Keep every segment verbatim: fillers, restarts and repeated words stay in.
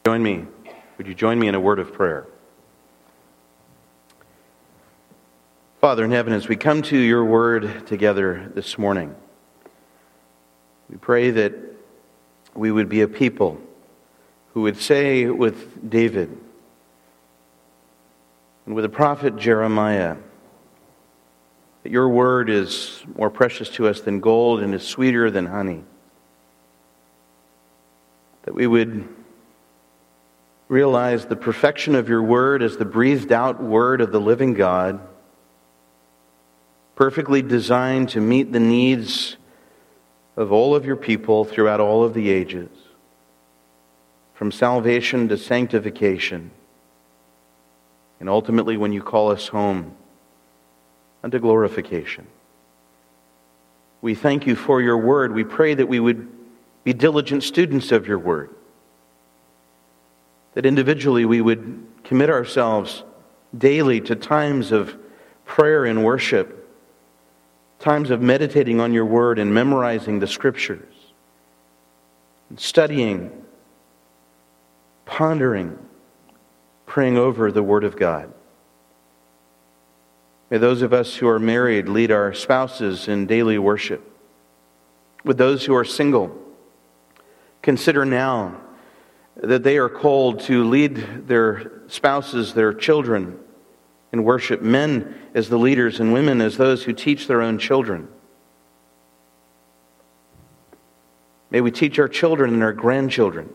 Join me. Would you join me in a word of prayer? Father in heaven, as we come to your word together this morning, we pray that we would be a people who would say with David and with the prophet Jeremiah that your word is more precious to us than gold and is sweeter than honey. That we would realize the perfection of your word as the breathed out word of the living God, perfectly designed to meet the needs of all of your people throughout all of the ages, from salvation to sanctification, and ultimately when you call us home, unto glorification. We thank you for your word. We pray that we would be diligent students of your word, that individually we would commit ourselves daily to times of prayer and worship, times of meditating on your word and memorizing the scriptures, and studying, pondering, praying over the word of God. May those of us who are married lead our spouses in daily worship. With those who are single, consider now that they are called to lead their spouses, their children, in worship. Men as the leaders and women as those who teach their own children. May we teach our children and our grandchildren.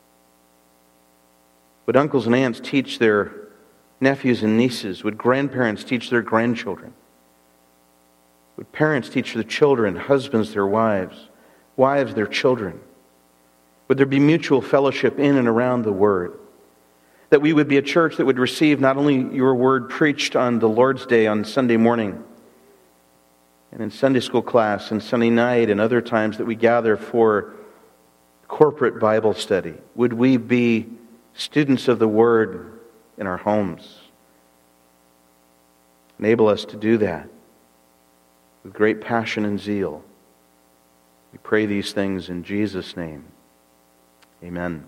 Would uncles and aunts teach their nephews and nieces? Would grandparents teach their grandchildren? Would parents teach their children, husbands their wives, wives their children? Would there be mutual fellowship in and around the Word? That we would be a church that would receive not only your Word preached on the Lord's Day on Sunday morning, and in Sunday school class and Sunday night and other times that we gather for corporate Bible study. Would we be students of the Word in our homes? Enable us to do that with great passion and zeal. We pray these things in Jesus' name. Amen.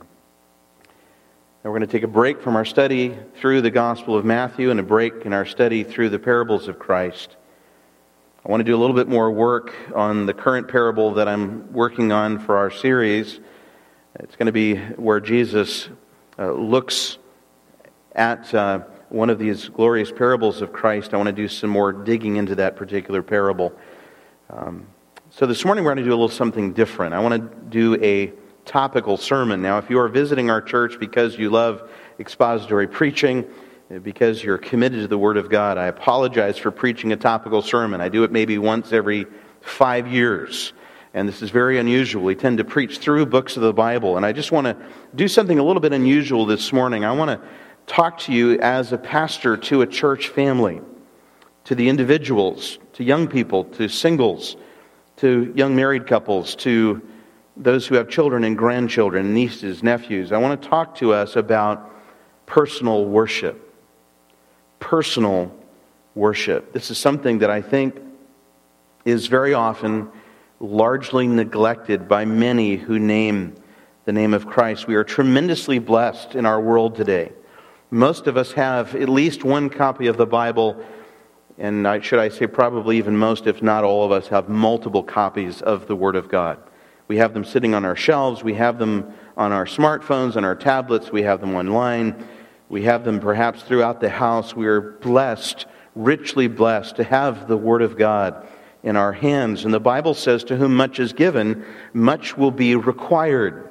Now we're going to take a break from our study through the Gospel of Matthew and a break in our study through the parables of Christ. I want to do a little bit more work on the current parable that I'm working on for our series. It's going to be where Jesus uh, looks at uh, one of these glorious parables of Christ. I want to do some more digging into that particular parable. Um, so this morning we're going to do a little something different. I want to do a topical sermon. Now, if you are visiting our church because you love expository preaching, because you're committed to the Word of God, I apologize for preaching a topical sermon. I do it maybe once every five years, and this is very unusual. We tend to preach through books of the Bible, and I just want to do something a little bit unusual this morning. I want to talk to you as a pastor to a church family, to the individuals, to young people, to singles, to young married couples, to those who have children and grandchildren, nieces, nephews. I want to talk to us about personal worship. Personal worship. This is something that I think is very often largely neglected by many who name the name of Christ. We are tremendously blessed in our world today. Most of us have at least one copy of the Bible, and I, should I say probably even most, if not all of us, have multiple copies of the Word of God. We have them sitting on our shelves. We have them on our smartphones, on our tablets. We have them online. We have them perhaps throughout the house. We are blessed, richly blessed, to have the Word of God in our hands. And the Bible says, to whom much is given, much will be required.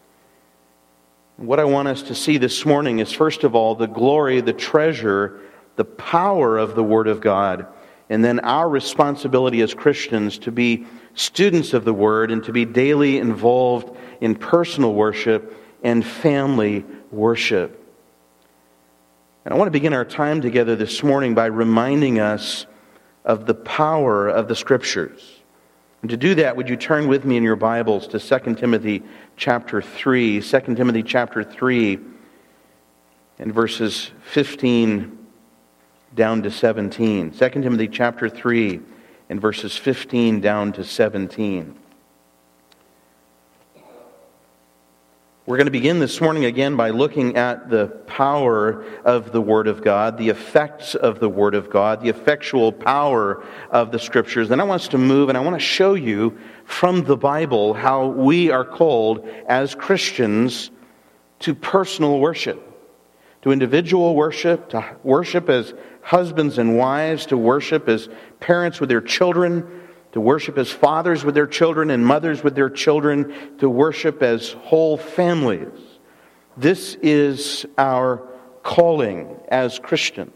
What I want us to see this morning is, first of all, the glory, the treasure, the power of the Word of God, and then our responsibility as Christians to be students of the Word and to be daily involved in personal worship and family worship. And I want to begin our time together this morning by reminding us of the power of the Scriptures. And to do that, would you turn with me in your Bibles to Second Timothy chapter three. Second Timothy chapter three and verses fifteen down to seventeen. Second Timothy chapter three and verses fifteen down to seventeen. We're going to begin this morning again by looking at the power of the Word of God, the effects of the Word of God, the effectual power of the Scriptures. And I want us to move, and I want to show you from the Bible how we are called as Christians to personal worship, to individual worship, to worship as husbands and wives, to worship as parents with their children, to worship as fathers with their children and mothers with their children, to worship as whole families. This is our calling as Christians.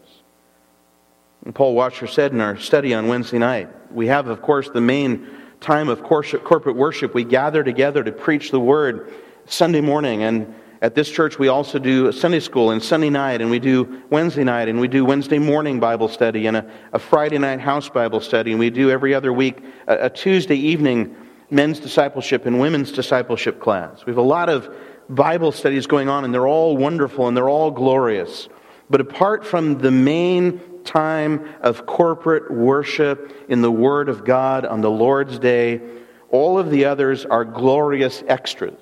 And Paul Washer said in our study on Wednesday night, we have, of course, the main time of corporate worship. We gather together to preach the Word Sunday morning, and at this church, we also do Sunday school and Sunday night, and we do Wednesday night, and we do Wednesday morning Bible study, and a, a Friday night house Bible study, and we do every other week a, a Tuesday evening men's discipleship and women's discipleship class. We have a lot of Bible studies going on, and they're all wonderful, and they're all glorious. But apart from the main time of corporate worship in the Word of God on the Lord's Day, all of the others are glorious extras.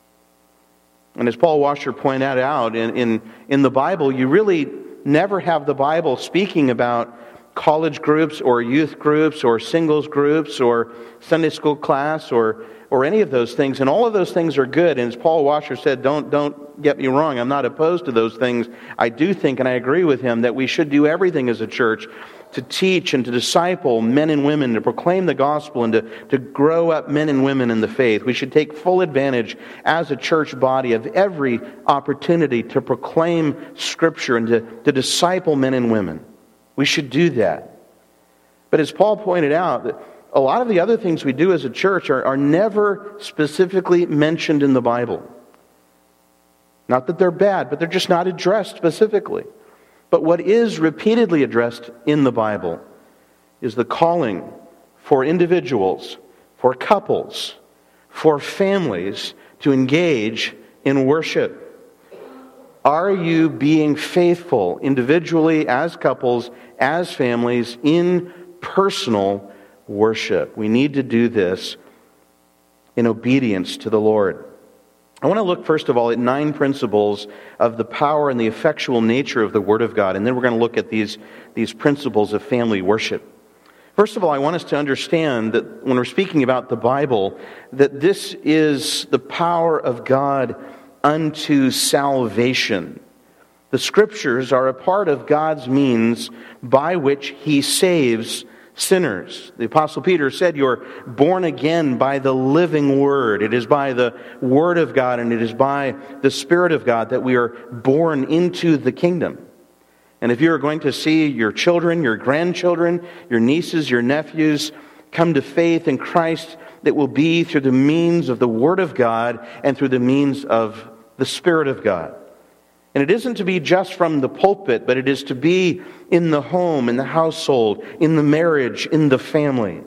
And as Paul Washer pointed out, in, in, in the Bible, you really never have the Bible speaking about college groups or youth groups or singles groups or Sunday school class or, or any of those things. And all of those things are good. And as Paul Washer said, don't, don't get me wrong, I'm not opposed to those things. I do think, and I agree with him, that we should do everything as a church to teach and to disciple men and women, to proclaim the gospel and to, to grow up men and women in the faith. We should take full advantage as a church body of every opportunity to proclaim Scripture and to, to disciple men and women. We should do that. But as Paul pointed out, a lot of the other things we do as a church are, are never specifically mentioned in the Bible. Not that they're bad, but they're just not addressed specifically. But what is repeatedly addressed in the Bible is the calling for individuals, for couples, for families to engage in worship. Are you being faithful individually, as couples, as families, in personal worship? We need to do this in obedience to the Lord. I want to look, first of all, at nine principles of the power and the effectual nature of the Word of God. And then we're going to look at these, these principles of family worship. First of all, I want us to understand that when we're speaking about the Bible, that this is the power of God unto salvation. The Scriptures are a part of God's means by which He saves sinners. The Apostle Peter said, you're born again by the living Word. It is by the Word of God and it is by the Spirit of God that we are born into the kingdom. And if you're going to see your children, your grandchildren, your nieces, your nephews come to faith in Christ, it will be through the means of the Word of God and through the means of the Spirit of God. And it isn't to be just from the pulpit, but it is to be in the home, in the household, in the marriage, in the families.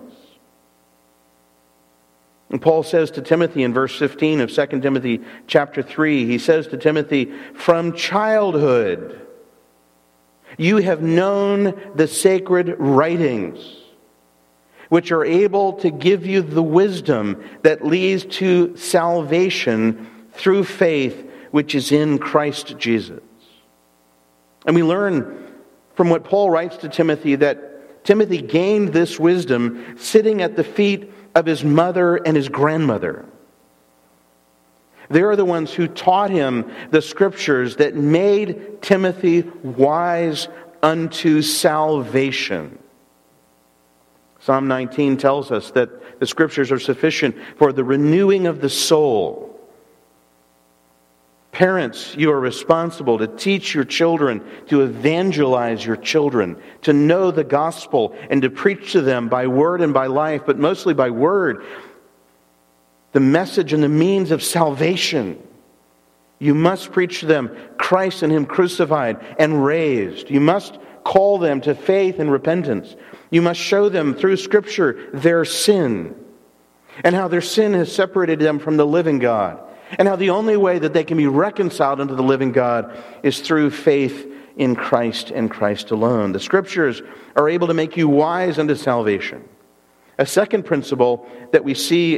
And Paul says to Timothy in verse fifteen of Second Timothy chapter three, he says to Timothy, from childhood you have known the sacred writings, which are able to give you the wisdom that leads to salvation through faith, which is in Christ Jesus. And we learn from what Paul writes to Timothy that Timothy gained this wisdom sitting at the feet of his mother and his grandmother. They are the ones who taught him the Scriptures that made Timothy wise unto salvation. Psalm nineteen tells us that the Scriptures are sufficient for the renewing of the soul. Parents, you are responsible to teach your children, to evangelize your children, to know the gospel and to preach to them by word and by life, but mostly by word, the message and the means of salvation. You must preach to them Christ and Him crucified and raised. You must call them to faith and repentance. You must show them through Scripture their sin and how their sin has separated them from the living God. And how the only way that they can be reconciled unto the living God is through faith in Christ and Christ alone. The Scriptures are able to make you wise unto salvation. A second principle that we see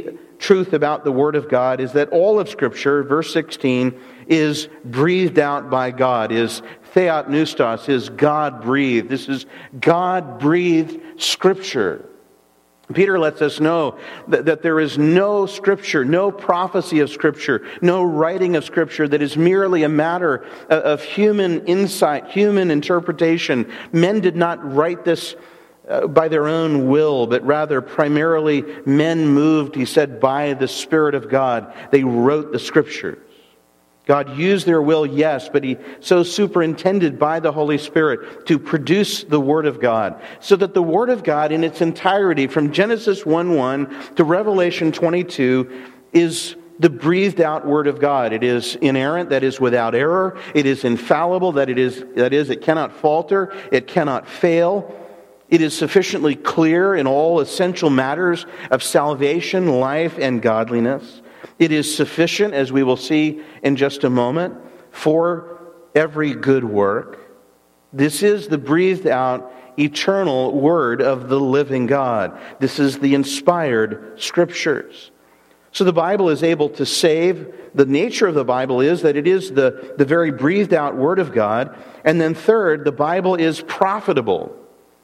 truth about the Word of God is that all of Scripture, verse sixteen, is breathed out by God, is theopneustos, is God-breathed. This is God-breathed Scripture. Peter lets us know that, that there is no Scripture, no prophecy of Scripture, no writing of Scripture that is merely a matter of, of human insight, human interpretation. Men did not write this uh, by their own will, but rather primarily men moved, he said, by the Spirit of God. They wrote the Scriptures. God used their will, yes, but He so superintended by the Holy Spirit to produce the Word of God, so that the Word of God in its entirety, from Genesis one one to Revelation twenty-two, is the breathed out Word of God. It is inerrant, that is without error. It is infallible, that it is, that is, it cannot falter, it cannot fail. It is sufficiently clear in all essential matters of salvation, life, and godliness. It is sufficient, as we will see in just a moment, for every good work. This is the breathed out, eternal Word of the living God. This is the inspired Scriptures. So the Bible is able to save. The nature of the Bible is that it is the, the very breathed out Word of God. And then third, the Bible is profitable.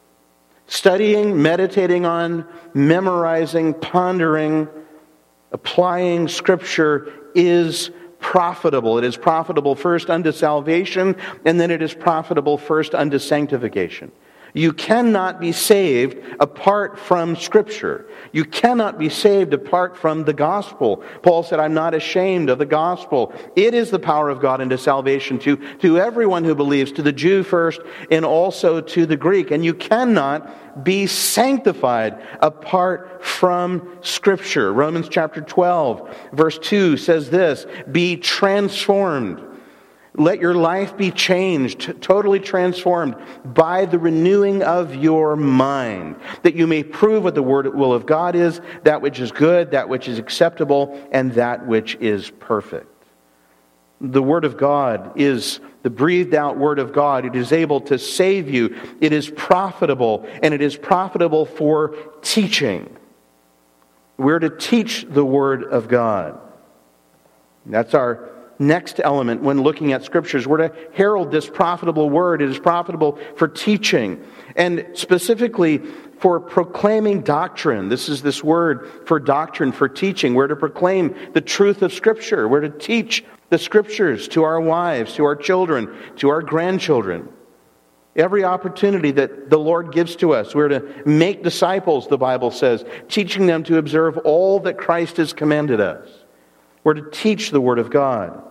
Studying, meditating on, memorizing, pondering, applying Scripture is profitable. It is profitable first unto salvation, and then it is profitable first unto sanctification. You cannot be saved apart from Scripture. You cannot be saved apart from the gospel. Paul said, I'm not ashamed of the gospel. It is the power of God unto salvation to, to everyone who believes, to the Jew first, and also to the Greek. And you cannot be sanctified apart from Scripture. Romans chapter twelve, verse two says this, be transformed. Let your life be changed, totally transformed by the renewing of your mind, that you may prove what the word will of God is, that which is good, that which is acceptable, and that which is perfect. The Word of God is the breathed out Word of God. It is able to save you. It is profitable, and it is profitable for teaching. We're to teach the Word of God. That's our next element when looking at Scriptures. We're to herald this profitable Word. It is profitable for teaching, and specifically for proclaiming doctrine. This is this word for doctrine, for teaching. We're to proclaim the truth of Scripture. We're to teach the Scriptures to our wives, to our children, to our grandchildren. Every opportunity that the Lord gives to us, we're to make disciples, the Bible says, teaching them to observe all that Christ has commanded us. We're to teach the Word of God.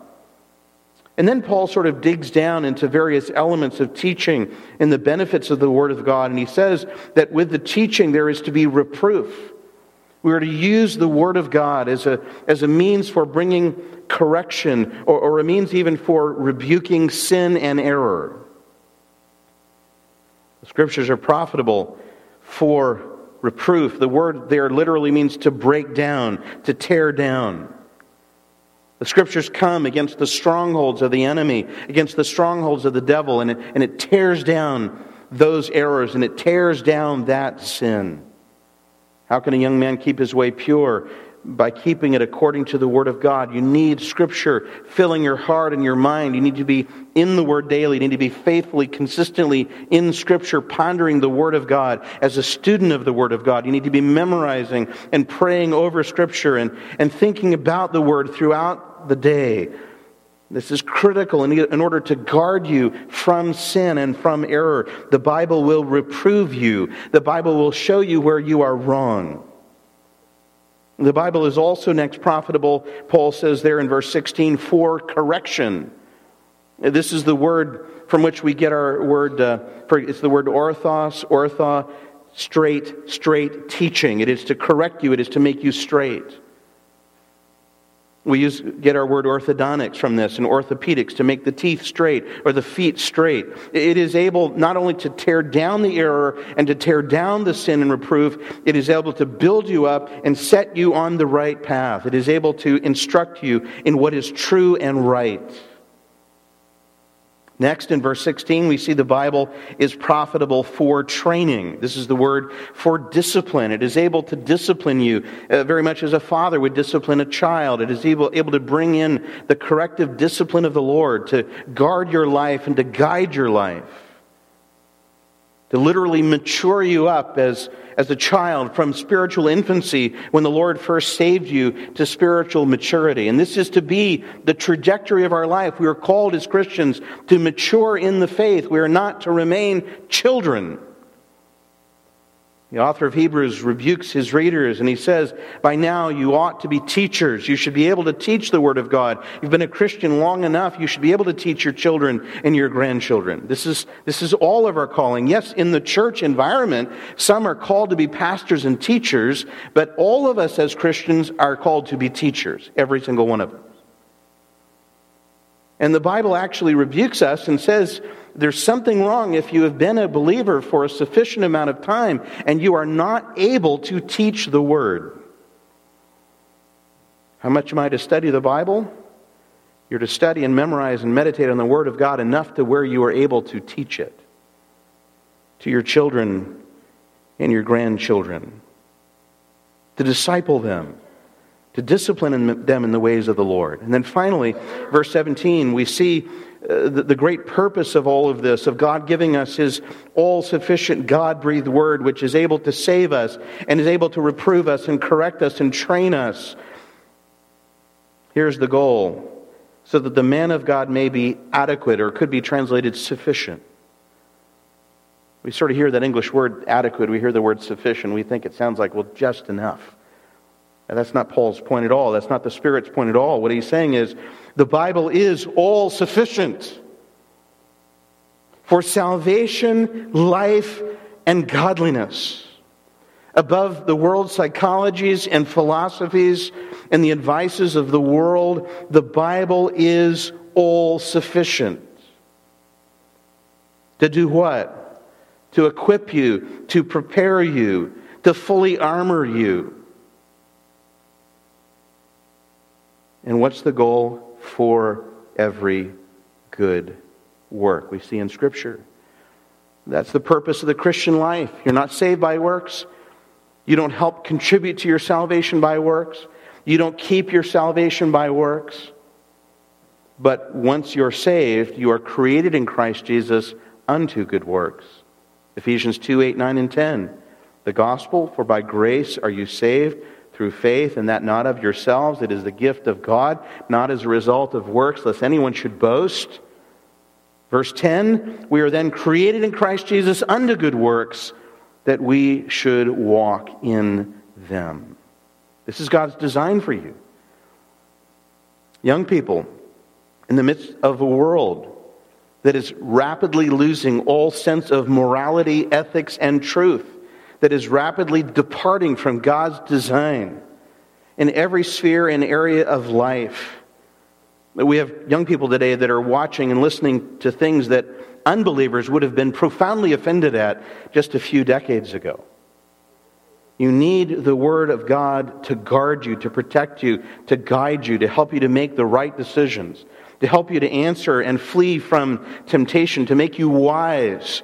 And then Paul sort of digs down into various elements of teaching and the benefits of the Word of God. And he says that with the teaching there is to be reproof. We are to use the Word of God as a, as a means for bringing correction, or, or a means even for rebuking sin and error. The Scriptures are profitable for reproof. The word there literally means to break down, to tear down. The Scriptures come against the strongholds of the enemy, against the strongholds of the devil, and it, and it tears down those errors, and it tears down that sin. How can a young man keep his way pure? By keeping it according to the Word of God. You need Scripture filling your heart and your mind. You need to be in the Word daily. You need to be faithfully, consistently in Scripture, pondering the Word of God. As a student of the Word of God, you need to be memorizing and praying over Scripture and, and thinking about the Word throughout the day. This is critical in, in order to guard you from sin and from error. The Bible will reprove you. The Bible will show you where you are wrong. The Bible is also next profitable, Paul says there in verse sixteen, for correction. This is the word from which we get our word, uh, for, it's the word orthos, ortho, straight, straight teaching. It is to correct you, it is to make you straight. We use get our word orthodontics from this, and orthopedics, to make the teeth straight or the feet straight. It is able not only to tear down the error and to tear down the sin and reproof, it is able to build you up and set you on the right path. It is able to instruct you in what is true and right. Next, in verse sixteen, we see the Bible is profitable for training. This is the word for discipline. It is able to discipline you uh, very much as a father would discipline a child. It is able, able to bring in the corrective discipline of the Lord, to guard your life and to guide your life, to literally mature you up as, as a child from spiritual infancy when the Lord first saved you to spiritual maturity. And this is to be the trajectory of our life. We are called as Christians to mature in the faith. We are not to remain children. The author of Hebrews rebukes his readers and he says, by now you ought to be teachers. You should be able to teach the Word of God. You've been a Christian long enough. You should be able to teach your children and your grandchildren. This is, this is all of our calling. Yes, in the church environment, some are called to be pastors and teachers, but all of us as Christians are called to be teachers, every single one of us. And the Bible actually rebukes us and says, there's something wrong if you have been a believer for a sufficient amount of time and you are not able to teach the Word. How much am I to study the Bible? You're to study and memorize and meditate on the Word of God enough to where you are able to teach it to your children and your grandchildren, to disciple them, to discipline them in the ways of the Lord. And then finally, verse seventeen, we see uh, the, the great purpose of all of this, of God giving us His all-sufficient God-breathed Word, which is able to save us and is able to reprove us and correct us and train us. Here's the goal, so that the man of God may be adequate, or could be translated sufficient. We sort of hear that English word adequate, we hear the word sufficient, we think it sounds like, well, just enough. And that's not Paul's point at all. That's not the Spirit's point at all. What he's saying is, the Bible is all sufficient for salvation, life, and godliness. Above the world's psychologies and philosophies and the advices of the world, the Bible is all sufficient. To do what? To equip you, to prepare you, to fully armor you. And what's the goal? For every good work. We see in Scripture. That's the purpose of the Christian life. You're not saved by works. You don't help contribute to your salvation by works. You don't keep your salvation by works. But once you're saved, you are created in Christ Jesus unto good works. Ephesians two, eight, nine, and ten. The gospel, for by grace are you saved, through faith, and that not of yourselves. It is the gift of God, not as a result of works, lest anyone should boast. Verse ten, we are then created in Christ Jesus unto good works, that we should walk in them. This is God's design for you. Young people, in the midst of a world that is rapidly losing all sense of morality, ethics, and truth, that is rapidly departing from God's design in every sphere and area of life. We have young people today that are watching and listening to things that unbelievers would have been profoundly offended at just a few decades ago. You need the Word of God to guard you, to protect you, to guide you, to help you to make the right decisions, to help you to answer and flee from temptation, to make you wise,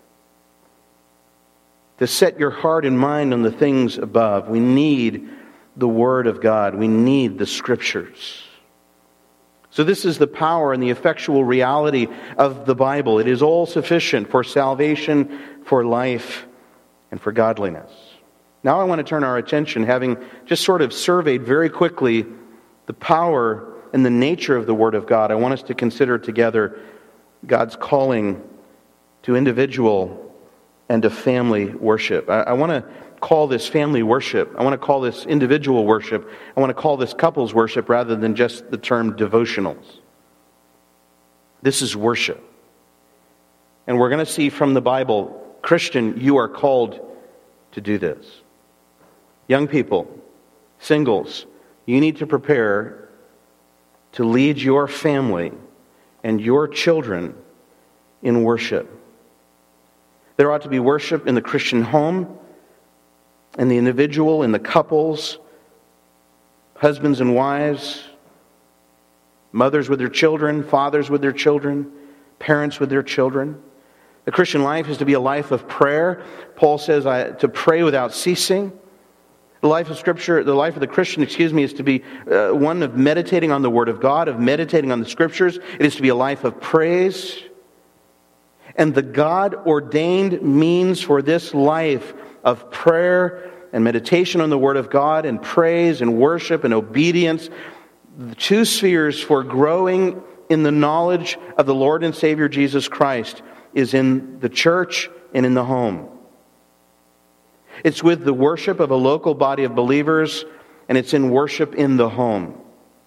to set your heart and mind on the things above. We need the Word of God. We need the Scriptures. So this is the power and the effectual reality of the Bible. It is all sufficient for salvation, for life, and for godliness. Now I want to turn our attention, having just sort of surveyed very quickly the power and the nature of the Word of God, I want us to consider together God's calling to individual and to family worship. I, I want to call this family worship. I want to call this individual worship. I want to call this couples worship rather than just the term devotionals. This is worship. And we're going to see from the Bible, Christian, you are called to do this. Young people, singles, you need to prepare to lead your family and your children in worship. There ought to be worship in the Christian home, in the individual, in the couples, husbands and wives, mothers with their children, fathers with their children, parents with their children. The Christian life is to be a life of prayer. Paul says I, to pray without ceasing. The life of Scripture, the life of the Christian, excuse me, is to be uh, one of meditating on the Word of God, of meditating on the Scriptures. It is to be a life of praise. And the God-ordained means for this life of prayer and meditation on the Word of God and praise and worship and obedience, the two spheres for growing in the knowledge of the Lord and Savior Jesus Christ is in the church and in the home. It's with the worship of a local body of believers, and it's in worship in the home.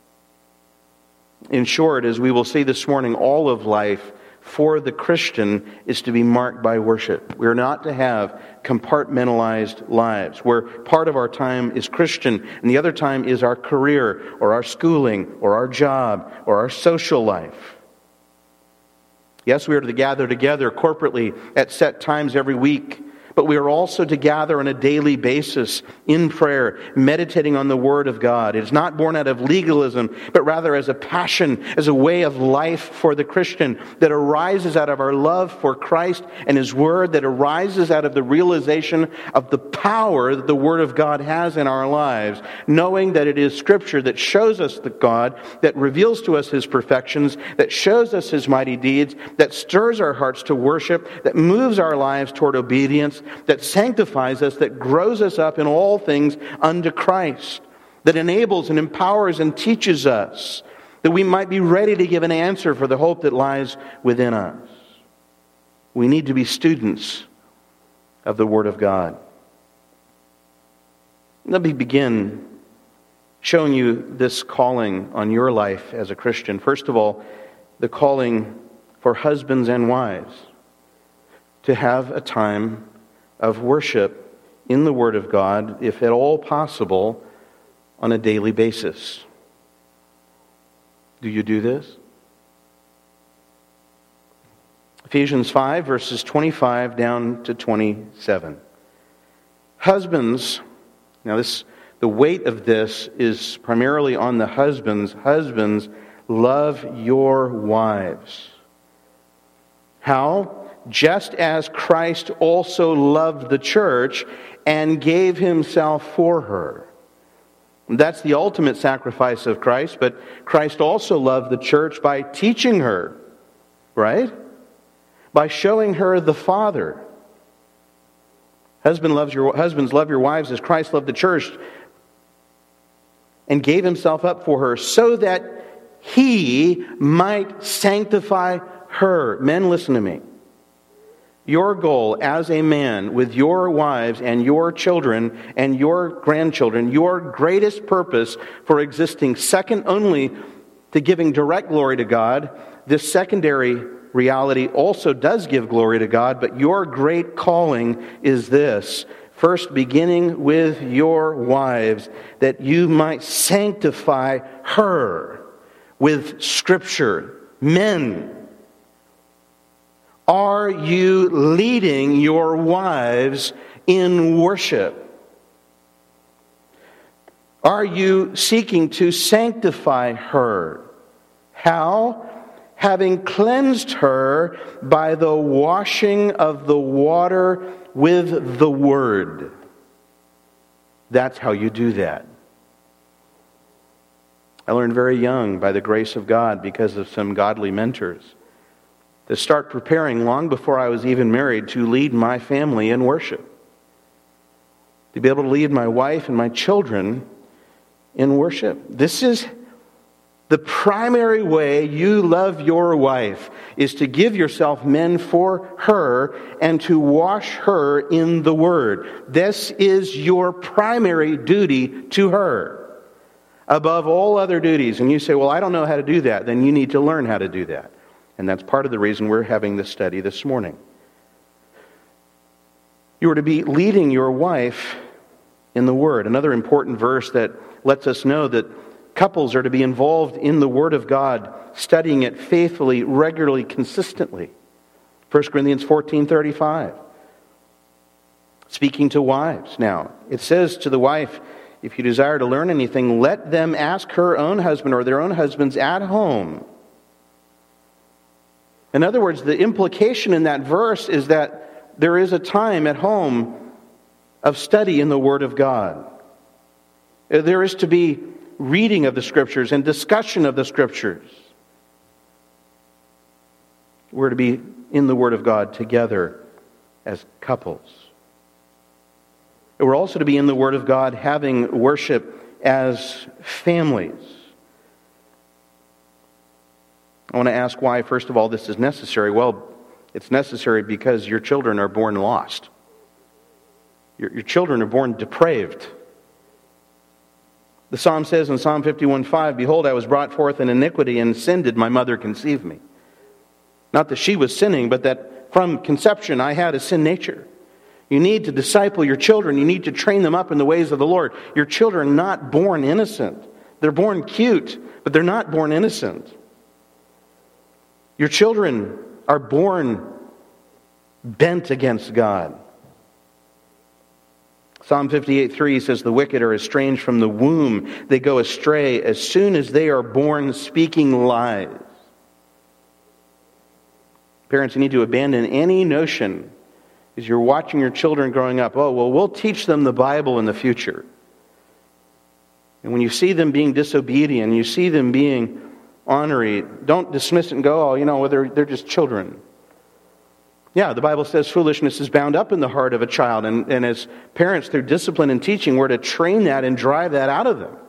In short, as we will see this morning, all of life for the Christian is to be marked by worship. We are not to have compartmentalized lives, where part of our time is Christian, and the other time is our career, or our schooling, or our job, or our social life. Yes, we are to gather together corporately at set times every week, but we are also to gather on a daily basis in prayer, meditating on the Word of God. It is not born out of legalism, but rather as a passion, as a way of life for the Christian that arises out of our love for Christ and His Word, that arises out of the realization of the power that the Word of God has in our lives, knowing that it is Scripture that shows us the God, that reveals to us His perfections, that shows us His mighty deeds, that stirs our hearts to worship, that moves our lives toward obedience, that sanctifies us, that grows us up in all things unto Christ, that enables and empowers and teaches us, that we might be ready to give an answer for the hope that lies within us. We need to be students of the Word of God. Let me begin showing you this calling on your life as a Christian. First of all, the calling for husbands and wives to have a time of worship in the Word of God, if at all possible, on a daily basis. Do you do this? Ephesians five, verses twenty-five down to twenty-seven. Husbands, now this, the weight of this is primarily on the husbands. Husbands, love your wives. How? Just as Christ also loved the church and gave Himself for her. That's the ultimate sacrifice of Christ, but Christ also loved the church by teaching her, right? By showing her the Father. Husband loves your, husbands, love your wives as Christ loved the church and gave Himself up for her so that He might sanctify her. Men, listen to me. Your goal as a man with your wives and your children and your grandchildren, your greatest purpose for existing, second only to giving direct glory to God, this secondary reality also does give glory to God, but your great calling is this. First, beginning with your wives, that you might sanctify her with Scripture. Men, are you leading your wives in worship? Are you seeking to sanctify her? How? Having cleansed her by the washing of the water with the Word. That's how you do that. I learned very young, by the grace of God, because of some godly mentors, to start preparing long before I was even married to lead my family in worship. To be able to lead my wife and my children in worship. This is the primary way you love your wife, is to give yourself, men, for her and to wash her in the Word. This is your primary duty to her, above all other duties. And you say, well, I don't know how to do that. Then you need to learn how to do that. And that's part of the reason we're having this study this morning. You are to be leading your wife in the Word. Another important verse that lets us know that couples are to be involved in the Word of God, studying it faithfully, regularly, consistently. First Corinthians fourteen thirty-five. Speaking to wives now. It says to the wife, if you desire to learn anything, let them ask her own husband or their own husbands at home. In other words, the implication in that verse is that there is a time at home of study in the Word of God. There is to be reading of the Scriptures and discussion of the Scriptures. We're to be in the Word of God together as couples. We're also to be in the Word of God having worship as families. I want to ask why, first of all, this is necessary. Well, it's necessary because your children are born lost. Your, your children are born depraved. The Psalm says in Psalm fifty-one five, "Behold, I was brought forth in iniquity, and in sin did my mother conceive me." Not that she was sinning, but that from conception I had a sin nature. You need to disciple your children. You need to train them up in the ways of the Lord. Your children are not born innocent. They're born cute, but they're not born innocent. Your children are born bent against God. Psalm fifty-eight three says, "The wicked are estranged from the womb. They go astray as soon as they are born, speaking lies." Parents, you need to abandon any notion as you're watching your children growing up, "Oh, well, we'll teach them the Bible in the future." And when you see them being disobedient, you see them being ornery, don't dismiss it and go, "Oh, you know, they're, they're just children." Yeah, the Bible says foolishness is bound up in the heart of a child. And, and as parents, through discipline and teaching, we're to train that and drive that out of them.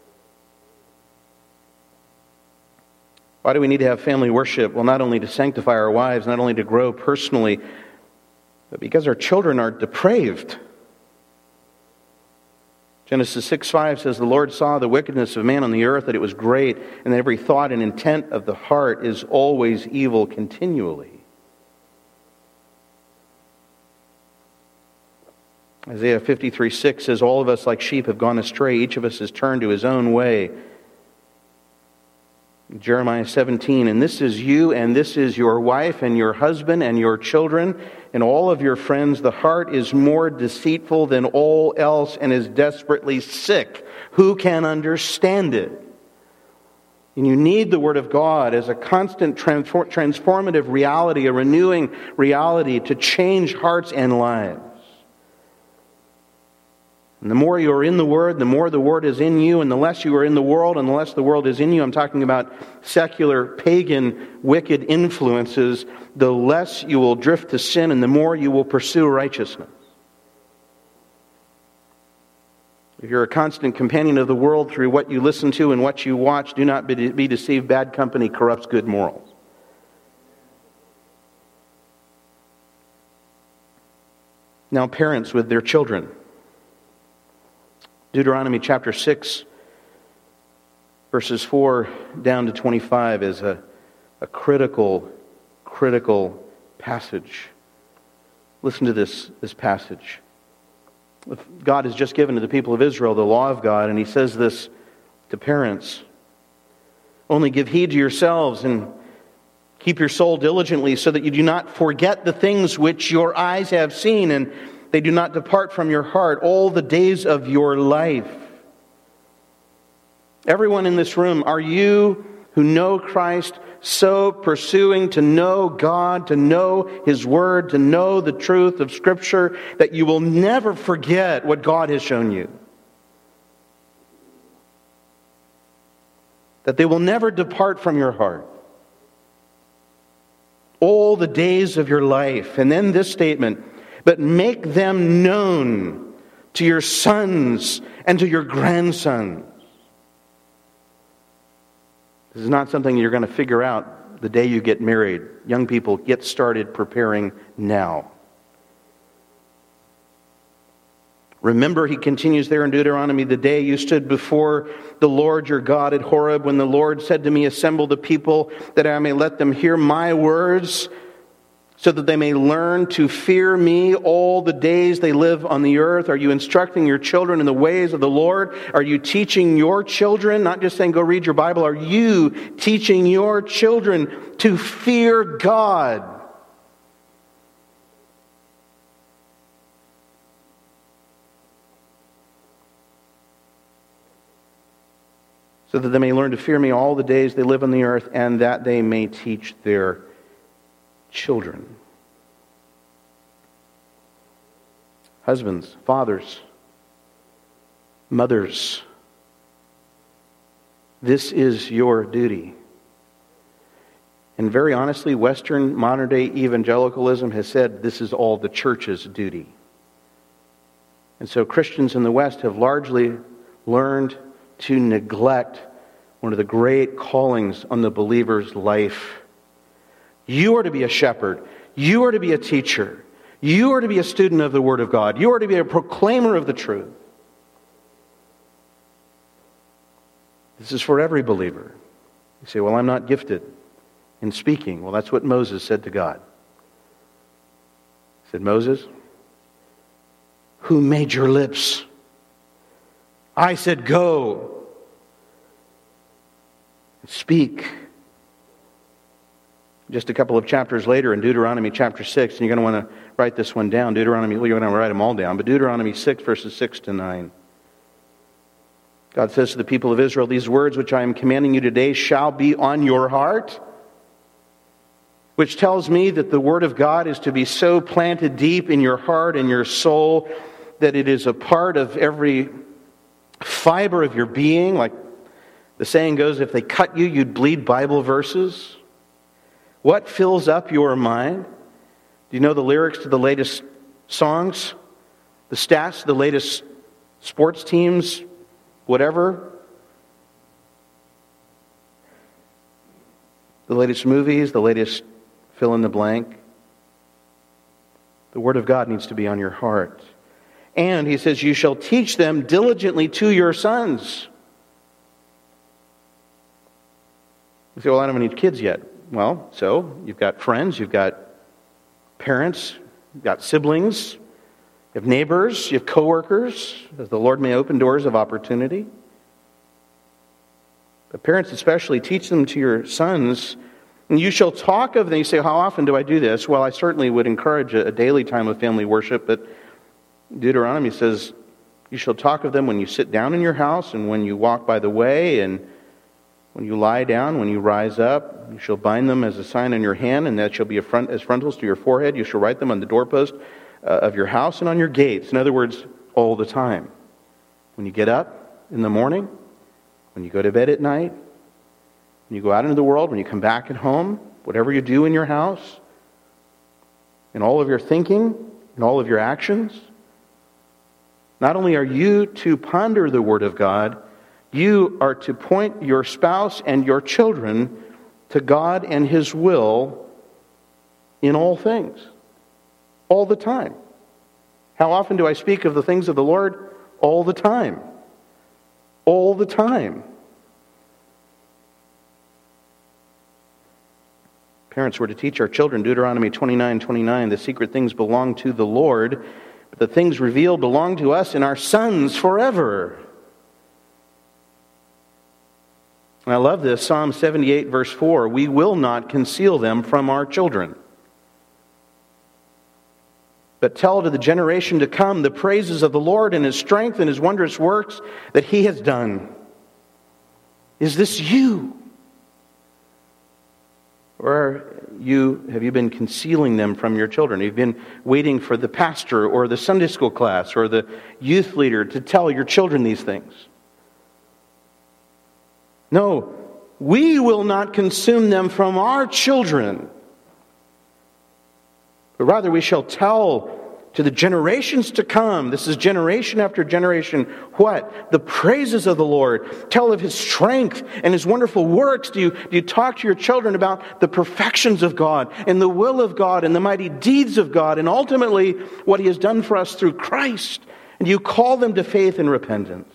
Why do we need to have family worship? Well, not only to sanctify our wives, not only to grow personally, but because our children are depraved. Genesis six five says, "The Lord saw the wickedness of man on the earth, that it was great, and that every thought and intent of the heart is always evil continually." Isaiah fifty-three six says, "All of us like sheep have gone astray. Each of us has turned to his own way." Jeremiah seventeen, "And this is you, and this is your wife, and your husband, and your children, and all of your friends. The heart is more deceitful than all else, and is desperately sick. Who can understand it?" And you need the Word of God as a constant transform- transformative reality, a renewing reality to change hearts and lives. And the more you are in the Word, the more the Word is in you, and the less you are in the world, and the less the world is in you. I'm talking about secular, pagan, wicked influences. The less you will drift to sin, and the more you will pursue righteousness. If you're a constant companion of the world through what you listen to and what you watch, do not be, be deceived. Bad company corrupts good morals. Now, parents with their children. Deuteronomy chapter six, verses four down to twenty-five is a, a critical, critical passage. Listen to this, this passage. God has just given to the people of Israel the law of God, and He says this to parents. "Only give heed to yourselves and keep your soul diligently, so that you do not forget the things which your eyes have seen, and they do not depart from your heart all the days of your life." Everyone in this room, are you who know Christ so pursuing to know God, to know His Word, to know the truth of Scripture, that you will never forget what God has shown you? That they will never depart from your heart all the days of your life. And then this statement, "But make them known to your sons and to your grandsons." This is not something you're going to figure out the day you get married. Young people, get started preparing now. "Remember," he continues there in Deuteronomy, "the day you stood before the Lord your God at Horeb, when the Lord said to me, 'Assemble the people, that I may let them hear my words, so that they may learn to fear me all the days they live on the earth.'" Are you instructing your children in the ways of the Lord? Are you teaching your children, not just saying go read your Bible, are you teaching your children to fear God? "So that they may learn to fear me all the days they live on the earth, and that they may teach their children. Husbands, fathers, mothers, this is your duty. And very honestly, Western modern-day evangelicalism has said this is all the church's duty. And so Christians in the West have largely learned to neglect one of the great callings on the believer's life. You are to be a shepherd. You are to be a teacher. You are to be a student of the Word of God. You are to be a proclaimer of the truth. This is for every believer. You say, well, I'm not gifted in speaking. Well, that's what Moses said to God. He said, Moses, who made your lips? I said, go. Speak. Just a couple of chapters later in Deuteronomy chapter six, and you're going to want to write this one down. Deuteronomy, well, you're going to write them all down, but Deuteronomy six, verses six to nine. God says to the people of Israel, these words which I am commanding you today shall be on your heart, which tells me that the Word of God is to be so planted deep in your heart and your soul that it is a part of every fiber of your being. Like the saying goes, if they cut you, you'd bleed Bible verses. What fills up your mind? Do you know the lyrics to the latest songs? The stats, the latest sports teams, whatever? The latest movies, the latest fill in the blank. The Word of God needs to be on your heart. And he says, you shall teach them diligently to your sons. You say, well, I don't have any kids yet. Well, so you've got friends, you've got parents, you've got siblings, you have neighbors, you have coworkers, as the Lord may open doors of opportunity. But parents especially, teach them to your sons. And you shall talk of them. You say, how often do I do this? Well, I certainly would encourage a, a daily time of family worship, but Deuteronomy says, you shall talk of them when you sit down in your house and when you walk by the way and when you lie down, when you rise up. You shall bind them as a sign on your hand, and that shall be a front, as frontals to your forehead. You shall write them on the doorpost uh, of your house and on your gates. In other words, all the time. When you get up in the morning, when you go to bed at night, when you go out into the world, when you come back at home, whatever you do in your house, in all of your thinking, in all of your actions, not only are you to ponder the Word of God, you are to point your spouse and your children to God and His will in all things. All the time. How often do I speak of the things of the Lord? All the time. All the time. Parents were to teach our children, Deuteronomy twenty-nine twenty-nine, the secret things belong to the Lord, but the things revealed belong to us and our sons forever. And I love this, Psalm seventy-eight verse four, we will not conceal them from our children, but tell to the generation to come the praises of the Lord and His strength and His wondrous works that He has done. Is this you? Or you have you been concealing them from your children? You've been waiting for the pastor or the Sunday school class or the youth leader to tell your children these things. No, we will not consume them from our children, but rather we shall tell to the generations to come. This is generation after generation. What? The praises of the Lord. Tell of His strength and His wonderful works. Do you, do you talk to your children about the perfections of God and the will of God and the mighty deeds of God and ultimately what He has done for us through Christ? And you call them to faith and repentance.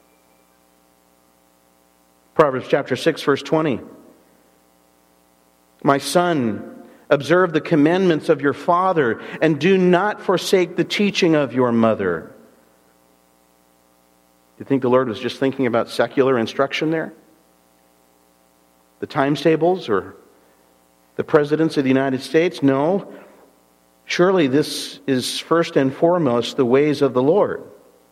Proverbs chapter six, verse twenty. My son, observe the commandments of your father, and do not forsake the teaching of your mother. Do you think the Lord was just thinking about secular instruction there? The times tables or the presidents of the United States? No. Surely this is first and foremost the ways of the Lord.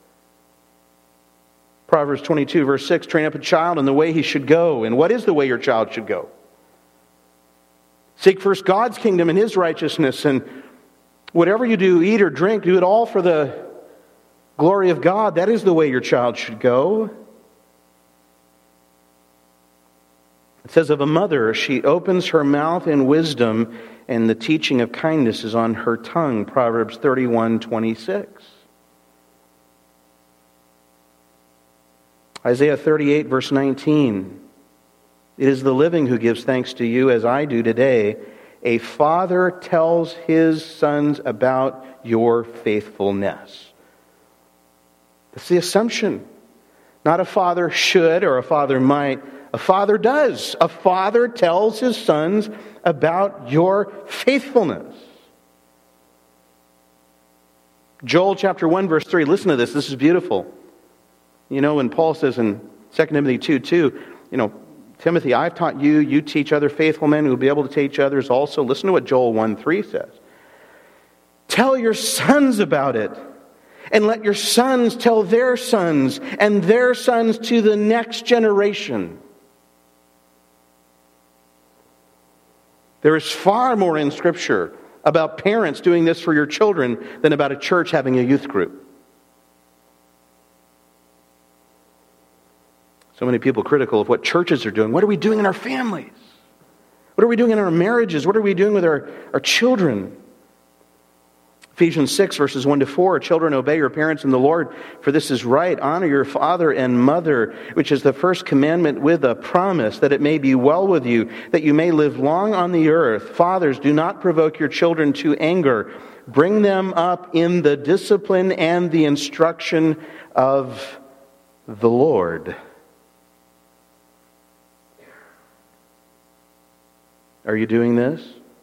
Proverbs twenty-two, verse six, train up a child in the way he should go. And what is the way your child should go? Seek first God's kingdom and His righteousness, and whatever you do, eat or drink, do it all for the glory of God. That is the way your child should go. It says of a mother, she opens her mouth in wisdom, and the teaching of kindness is on her tongue. Proverbs thirty-one twenty-six. Isaiah thirty-eight verse nineteen. It is the living who gives thanks to you, as I do today. A father tells his sons about your faithfulness. That's the assumption. Not a father should or a father might. A father does. A father tells his sons about your faithfulness. Joel chapter one verse three. Listen to this. This is beautiful. You know, when Paul says in Second Timothy two two, you know, Timothy, I've taught you, you teach other faithful men who will be able to teach others also. Listen to what Joel one three says. Tell your sons about it, and let your sons tell their sons, and their sons to the next generation. There is far more in Scripture about parents doing this for your children than about a church having a youth group. So many people critical of what churches are doing. What are we doing in our families? What are we doing in our marriages? What are we doing with our, our children? Ephesians six, verses one to four. Children, obey your parents in the Lord, for this is right. Honor your father and mother, which is the first commandment with a promise, that it may be well with you, that you may live long on the earth. Fathers, do not provoke your children to anger. Bring them up in the discipline and the instruction of the Lord. Are you doing this?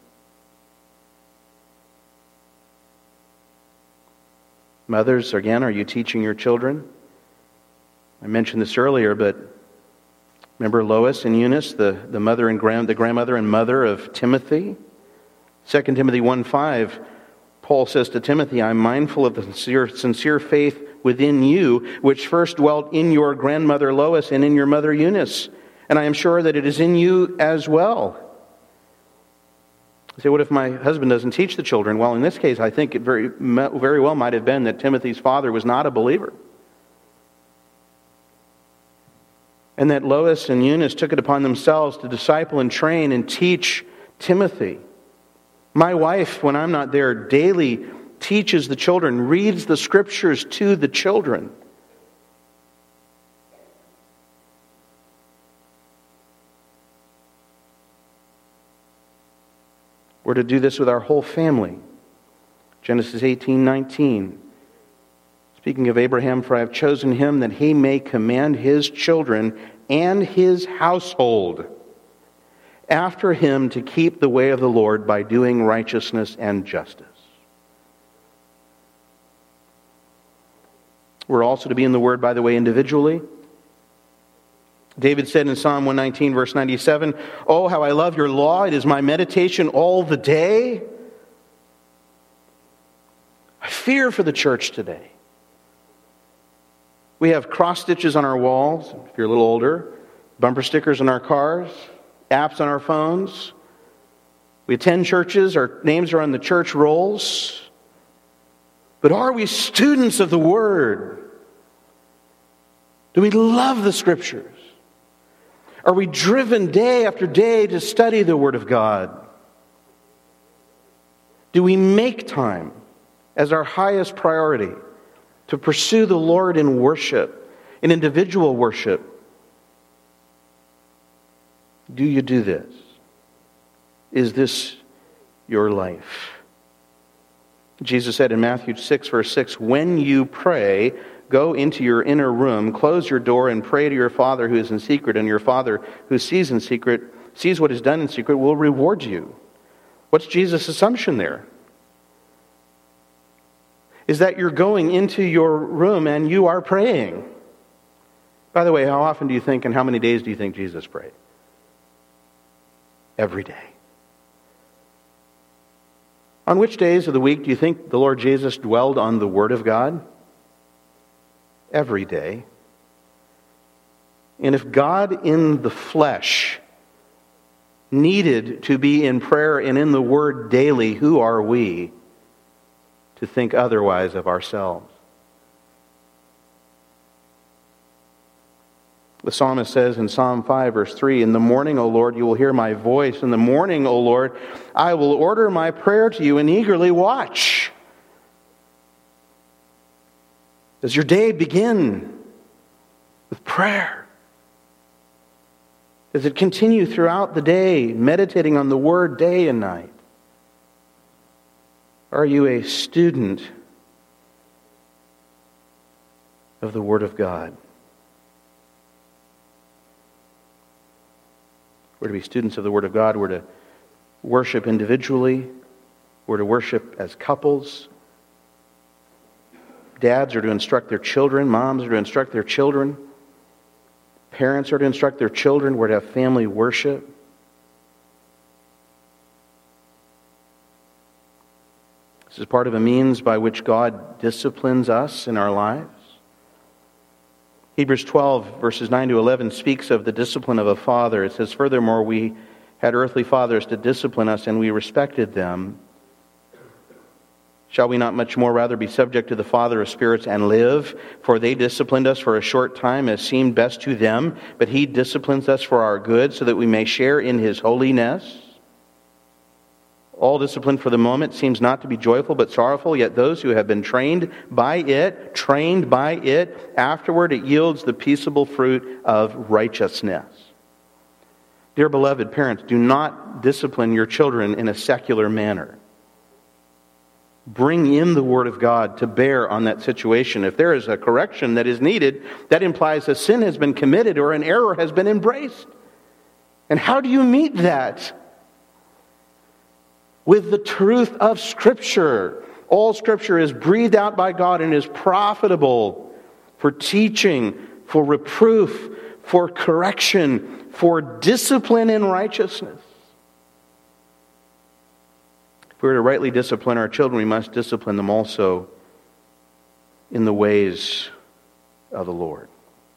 Mothers, again, are you teaching your children? I mentioned this earlier, but remember Lois and Eunice, the, the mother and grand, the grandmother and mother of Timothy? Second Timothy one five, Paul says to Timothy, I'm mindful of the sincere, sincere faith within you, which first dwelt in your grandmother Lois and in your mother Eunice. And I am sure that it is in you as well. You say, what if my husband doesn't teach the children? Well, in this case, I think it very, very well might have been that Timothy's father was not a believer. And that Lois and Eunice took it upon themselves to disciple and train and teach Timothy. My wife, when I'm not there, daily teaches the children, reads the scriptures to the children. We're to do this with our whole family. Genesis eighteen nineteen. Speaking of Abraham, for I have chosen him that he may command his children and his household after him to keep the way of the Lord by doing righteousness and justice. We're also to be in the Word, by the way, individually. David said in Psalm one nineteen, verse ninety-seven, oh, how I love your law. It is my meditation all the day. I fear for the church today. We have cross stitches on our walls, if you're a little older, bumper stickers on our cars, apps on our phones. We attend churches, our names are on the church rolls. But are we students of the Word? Do we love the Scriptures? Are we driven day after day to study the Word of God? Do we make time as our highest priority to pursue the Lord in worship, in individual worship? Do you do this? Is this your life? Jesus said in Matthew six, verse six, when you pray, go into your inner room, close your door, and pray to your Father who is in secret, and your Father who sees in secret, sees what is done in secret, will reward you. What's Jesus' assumption there? Is that you're going into your room and you are praying. By the way, how often do you think and how many days do you think Jesus prayed? Every day. On which days of the week do you think the Lord Jesus dwelled on the Word of God? Every day. And if God in the flesh needed to be in prayer and in the Word daily, who are we to think otherwise of ourselves? The psalmist says in Psalm five, verse three, "In the morning, O Lord, you will hear my voice. In the morning, O Lord, I will order my prayer to you and eagerly watch." Does your day begin with prayer? Does it continue throughout the day, meditating on the Word day and night? Are you a student of the Word of God? We're to be students of the Word of God. We're to worship individually. We're to worship as couples. Dads are to instruct their children. Moms are to instruct their children. Parents are to instruct their children. We're to have family worship. This is part of a means by which God disciplines us in our lives. Hebrews twelve, verses nine to eleven, speaks of the discipline of a father. It says, "Furthermore, we had earthly fathers to discipline us, and we respected them. Shall we not much more rather be subject to the Father of spirits and live? For they disciplined us for a short time as seemed best to them, but He disciplines us for our good, so that we may share in His holiness. All discipline for the moment seems not to be joyful but sorrowful, yet those who have been trained by it, trained by it, afterward it yields the peaceable fruit of righteousness." Dear beloved parents, do not discipline your children in a secular manner. Bring in the Word of God to bear on that situation. If there is a correction that is needed, that implies a sin has been committed or an error has been embraced. And how do you meet that? With the truth of Scripture. All Scripture is breathed out by God and is profitable for teaching, for reproof, for correction, for discipline in righteousness. If we are to rightly discipline our children, we must discipline them also in the ways of the Lord.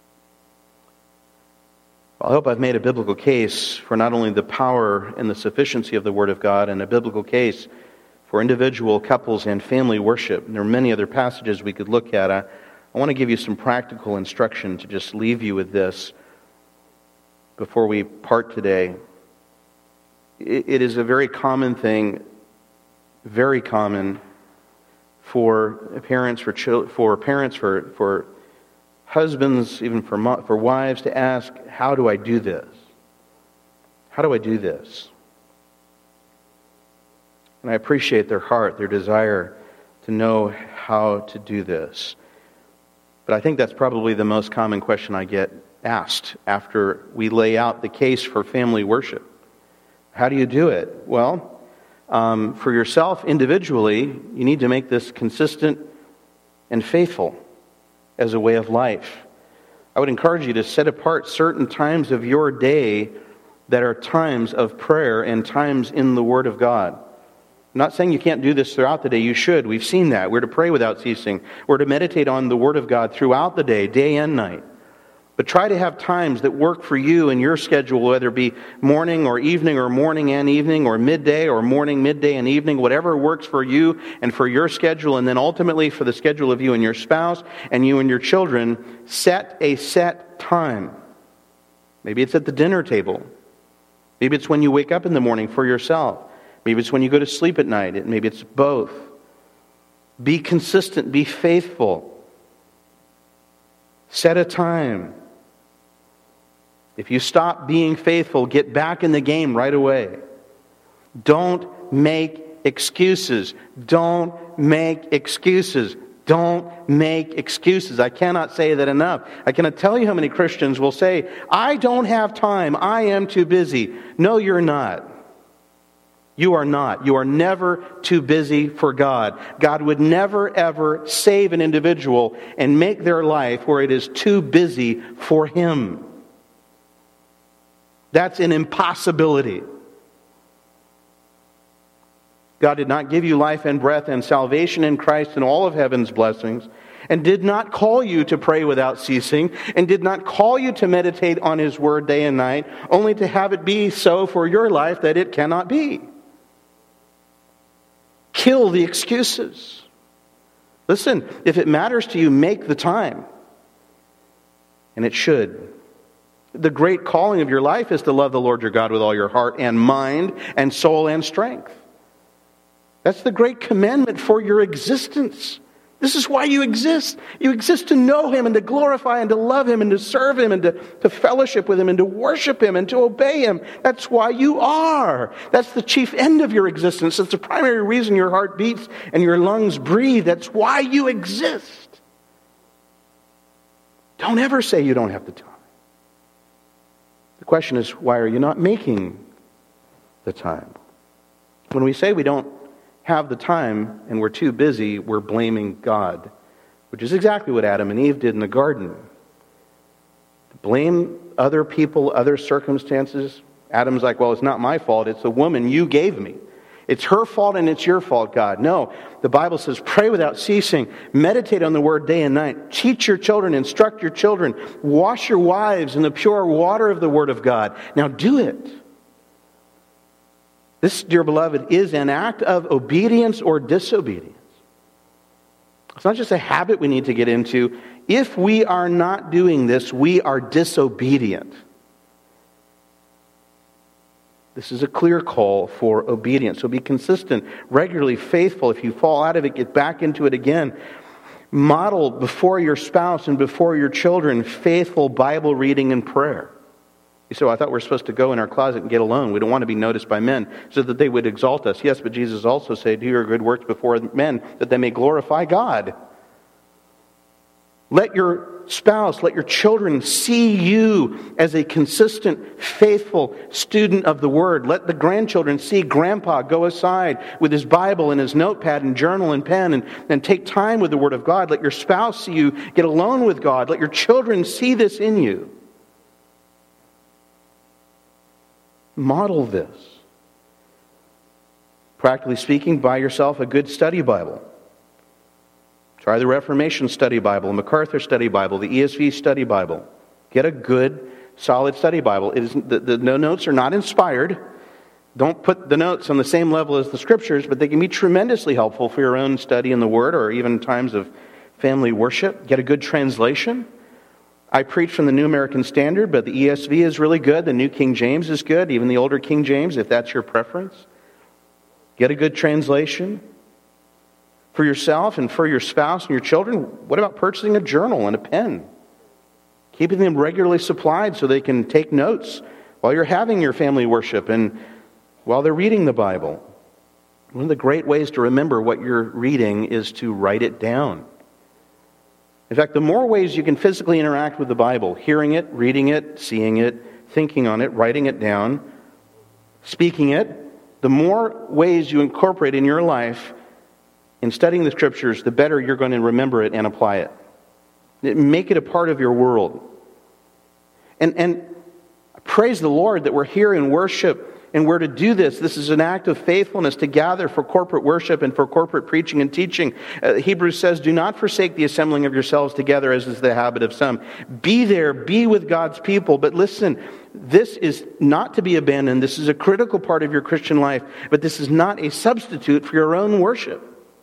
I hope I've made a biblical case for not only the power and the sufficiency of the Word of God, and a biblical case for individual, couples, and family worship. And there are many other passages we could look at. I, I want to give you some practical instruction to just leave you with this before we part today. It, it is a very common thing, very common for parents, for children, for parents, for for husbands, even for mo- for wives, to ask, "How do I do this? How do I do this?" And I appreciate their heart, their desire to know how to do this. But I think that's probably the most common question I get asked after we lay out the case for family worship. How do you do it? Well, um, for yourself individually, you need to make this consistent and faithful as a way of life. I would encourage you to set apart certain times of your day that are times of prayer and times in the Word of God. I'm not saying you can't do this throughout the day. You should. We've seen that. We're to pray without ceasing. We're to meditate on the Word of God throughout the day, day and night. But try to have times that work for you and your schedule, whether it be morning or evening or morning and evening or midday or morning, midday and evening, whatever works for you and for your schedule, and then ultimately for the schedule of you and your spouse and you and your children. Set a set time. Maybe it's at the dinner table. Maybe it's when you wake up in the morning for yourself. Maybe it's when you go to sleep at night. Maybe it's both. Be consistent. Be faithful. Set a time. If you stop being faithful, get back in the game right away. Don't make excuses. Don't make excuses. Don't make excuses. I cannot say that enough. I cannot tell you how many Christians will say, "I don't have time. I am too busy." No, you're not. You are not. You are never too busy for God. God would never, ever save an individual and make their life where it is too busy for Him. That's an impossibility. God did not give you life and breath and salvation in Christ and all of heaven's blessings and did not call you to pray without ceasing, and did not call you to meditate on His Word day and night, only to have it be so for your life that it cannot be. Kill the excuses. Listen, if it matters to you, make the time. And it should. The great calling of your life is to love the Lord your God with all your heart and mind and soul and strength. That's the great commandment for your existence. This is why you exist. You exist to know Him and to glorify and to love Him and to serve Him and to, to fellowship with Him and to worship Him and to obey Him. That's why you are. That's the chief end of your existence. That's the primary reason your heart beats and your lungs breathe. That's why you exist. Don't ever say you don't have the time. The question is, why are you not making the time? When we say we don't have the time and we're too busy, we're blaming God, which is exactly what Adam and Eve did in the garden. To blame other people, other circumstances. Adam's like, well, it's not my fault. It's the woman you gave me. It's her fault and it's your fault, God. No, the Bible says, pray without ceasing. Meditate on the Word day and night. Teach your children, instruct your children. Wash your wives in the pure water of the Word of God. Now do it. This, dear beloved, is an act of obedience or disobedience. It's not just a habit we need to get into. If we are not doing this, we are disobedient. This is a clear call for obedience. So be consistent, regularly faithful. If you fall out of it, get back into it again. Model before your spouse and before your children faithful Bible reading and prayer. You say, well, I thought we were supposed to go in our closet and get alone. We don't want to be noticed by men so that they would exalt us. Yes, but Jesus also said, do your good works before men that they may glorify God. Let your spouse, let your children see you as a consistent, faithful student of the Word. Let the grandchildren see Grandpa go aside with his Bible and his notepad and journal and pen and, and take time with the Word of God. Let your spouse see you get alone with God. Let your children see this in you. Model this. Practically speaking, buy yourself a good study Bible. Try the Reformation Study Bible, the MacArthur Study Bible, the E S V Study Bible. Get a good, solid study Bible. It is, the, the, the notes are not inspired. Don't put the notes on the same level as the Scriptures, but they can be tremendously helpful for your own study in the Word or even times of family worship. Get a good translation. I preach from the New American Standard, but the E S V is really good. The New King James is good, even the older King James, if that's your preference. Get a good translation. For yourself and for your spouse and your children, what about purchasing a journal and a pen? Keeping them regularly supplied so they can take notes while you're having your family worship and while they're reading the Bible. One of the great ways to remember what you're reading is to write it down. In fact, the more ways you can physically interact with the Bible, hearing it, reading it, seeing it, thinking on it, writing it down, speaking it, the more ways you incorporate in your life in studying the Scriptures, the better you're going to remember it and apply it. Make it a part of your world. And, and praise the Lord that we're here in worship and we're to do this. This is an act of faithfulness to gather for corporate worship and for corporate preaching and teaching. Uh, Hebrews says, do not forsake the assembling of yourselves together as is the habit of some. Be there, be with God's people. But listen, this is not to be abandoned. This is a critical part of your Christian life, but this is not a substitute for your own worship.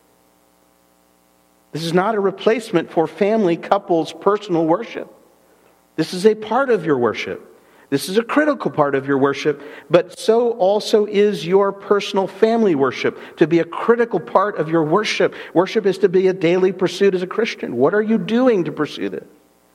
This is not a replacement for family, couples, personal worship. This is a part of your worship. This is a critical part of your worship, but so also is your personal family worship to be a critical part of your worship. Worship is to be a daily pursuit as a Christian. What are you doing to pursue this?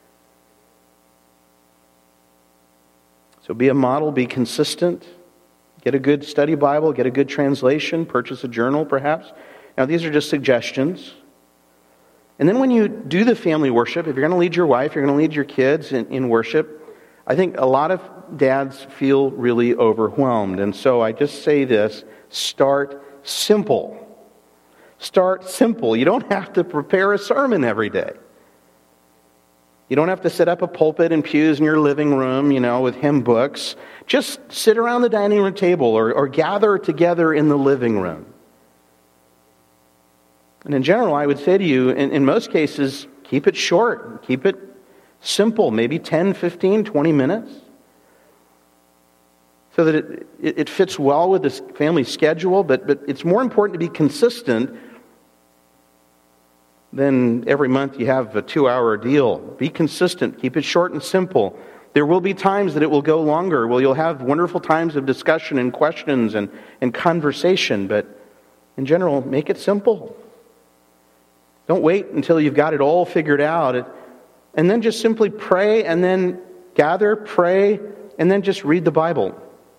So be a model, be consistent. Get a good study Bible, get a good translation, purchase a journal perhaps. Now these are just suggestions. And then when you do the family worship, if you're going to lead your wife, you're going to lead your kids in, in worship, I think a lot of dads feel really overwhelmed. And so I just say this, start simple. Start simple. You don't have to prepare a sermon every day. You don't have to set up a pulpit and pews in your living room, you know, with hymn books. Just sit around the dining room table or, or gather together in the living room. And in general, I would say to you, in, in most cases, keep it short. Keep it simple, maybe ten, fifteen, twenty minutes. So that it, it, it fits well with this family schedule, but, but it's more important to be consistent than every month you have a two-hour deal. Be consistent. Keep it short and simple. There will be times that it will go longer. Well, you'll have wonderful times of discussion and questions and, and conversation, but in general, make it simple. Don't wait until you've got it all figured out. And then just simply pray, and then gather, pray, and then just read the Bible.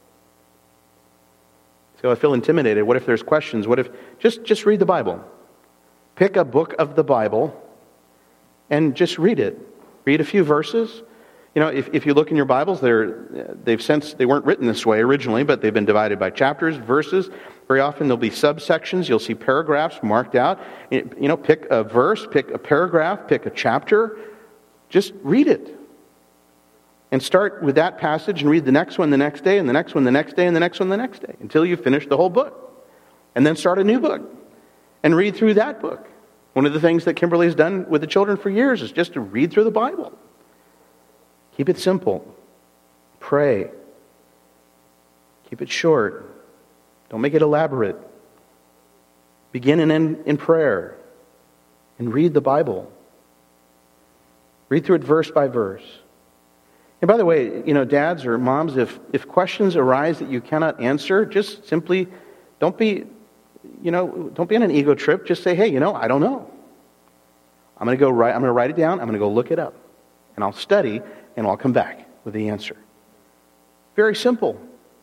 So I feel intimidated. What if there's questions? What if just, just read the Bible? Pick a book of the Bible and just read it. Read a few verses. You know, if, if you look in your Bibles, they're, they've since, they weren't written this way originally, but they've been divided by chapters, verses. Very often there'll be subsections. You'll see paragraphs marked out. You know, pick a verse, pick a paragraph, pick a chapter. Just read it. And start with that passage and read the next one the next day, and the next one the next day, and the next one the next day, until you finish the whole book. And then start a new book and read through that book. One of the things that Kimberly has done with the children for years is just to read through the Bible. Keep it simple. Pray. Keep it short. Don't make it elaborate. Begin and end in prayer. And read the Bible. Read through it verse by verse. And by the way, you know, dads or moms, if, if questions arise that you cannot answer, just simply don't be, you know, don't be on an ego trip. Just say, hey, you know, I don't know. I'm going to go write, I'm going to write it down. I'm going to go look it up. And I'll study, and I'll come back with the answer. Very simple.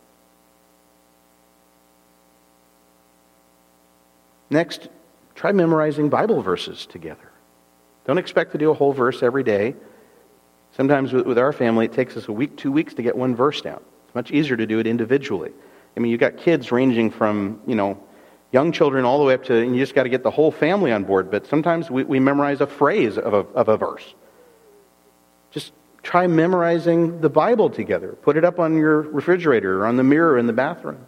Next, try memorizing Bible verses together. Don't expect to do a whole verse every day. Sometimes with our family, it takes us a week, two weeks to get one verse down. It's much easier to do it individually. I mean, you've got kids ranging from, you know, young children all the way up to, and you just got to get the whole family on board. But sometimes we, we memorize a phrase of a, of a verse. Just try memorizing the Bible together. Put it up on your refrigerator or on the mirror in the bathroom.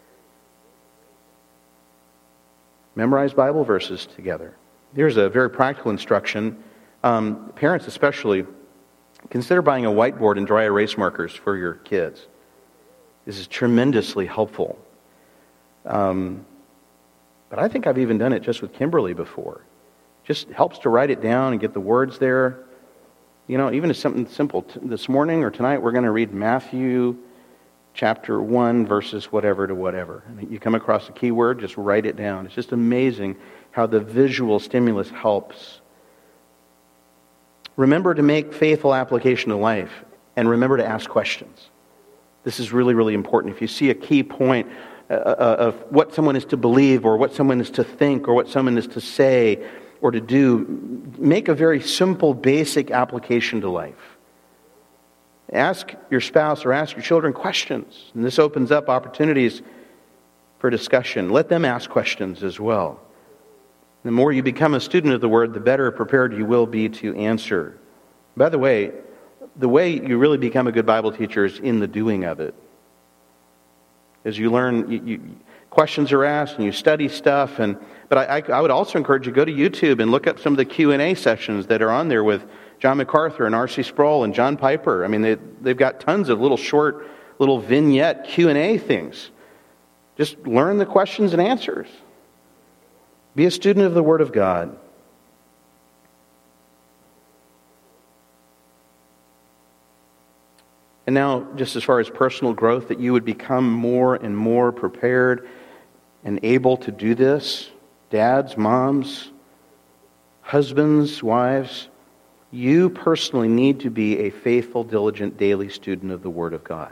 Memorize Bible verses together. Here's a very practical instruction. Um, parents especially, consider buying a whiteboard and dry erase markers for your kids. This is tremendously helpful. Um, but I think I've even done it just with Kimberly before. Just helps to write it down and get the words there. You know, even if something simple. T- this morning or tonight, we're going to read Matthew chapter one, verses whatever to whatever. And you come across a key word, just write it down. It's just amazing how the visual stimulus helps. Remember to make faithful application to life, and remember to ask questions. This is really, really important. If you see a key point uh, of what someone is to believe, or what someone is to think, or what someone is to say, or to do, make a very simple, basic application to life. Ask your spouse or ask your children questions, and this opens up opportunities for discussion. Let them ask questions as well. The more you become a student of the Word, the better prepared you will be to answer. By the way, the way you really become a good Bible teacher is in the doing of it. As you learn, you, you, questions are asked and you study stuff. And But I, I would also encourage you to go to YouTube and look up some of the Q and A sessions that are on there with John MacArthur and R C Sproul and John Piper. I mean, they, they've got tons of little short, little vignette Q and A things. Just learn the questions and answers. Be a student of the Word of God. And now, just as far as personal growth, that you would become more and more prepared and able to do this. Dads, moms, husbands, wives, you personally need to be a faithful, diligent, daily student of the Word of God.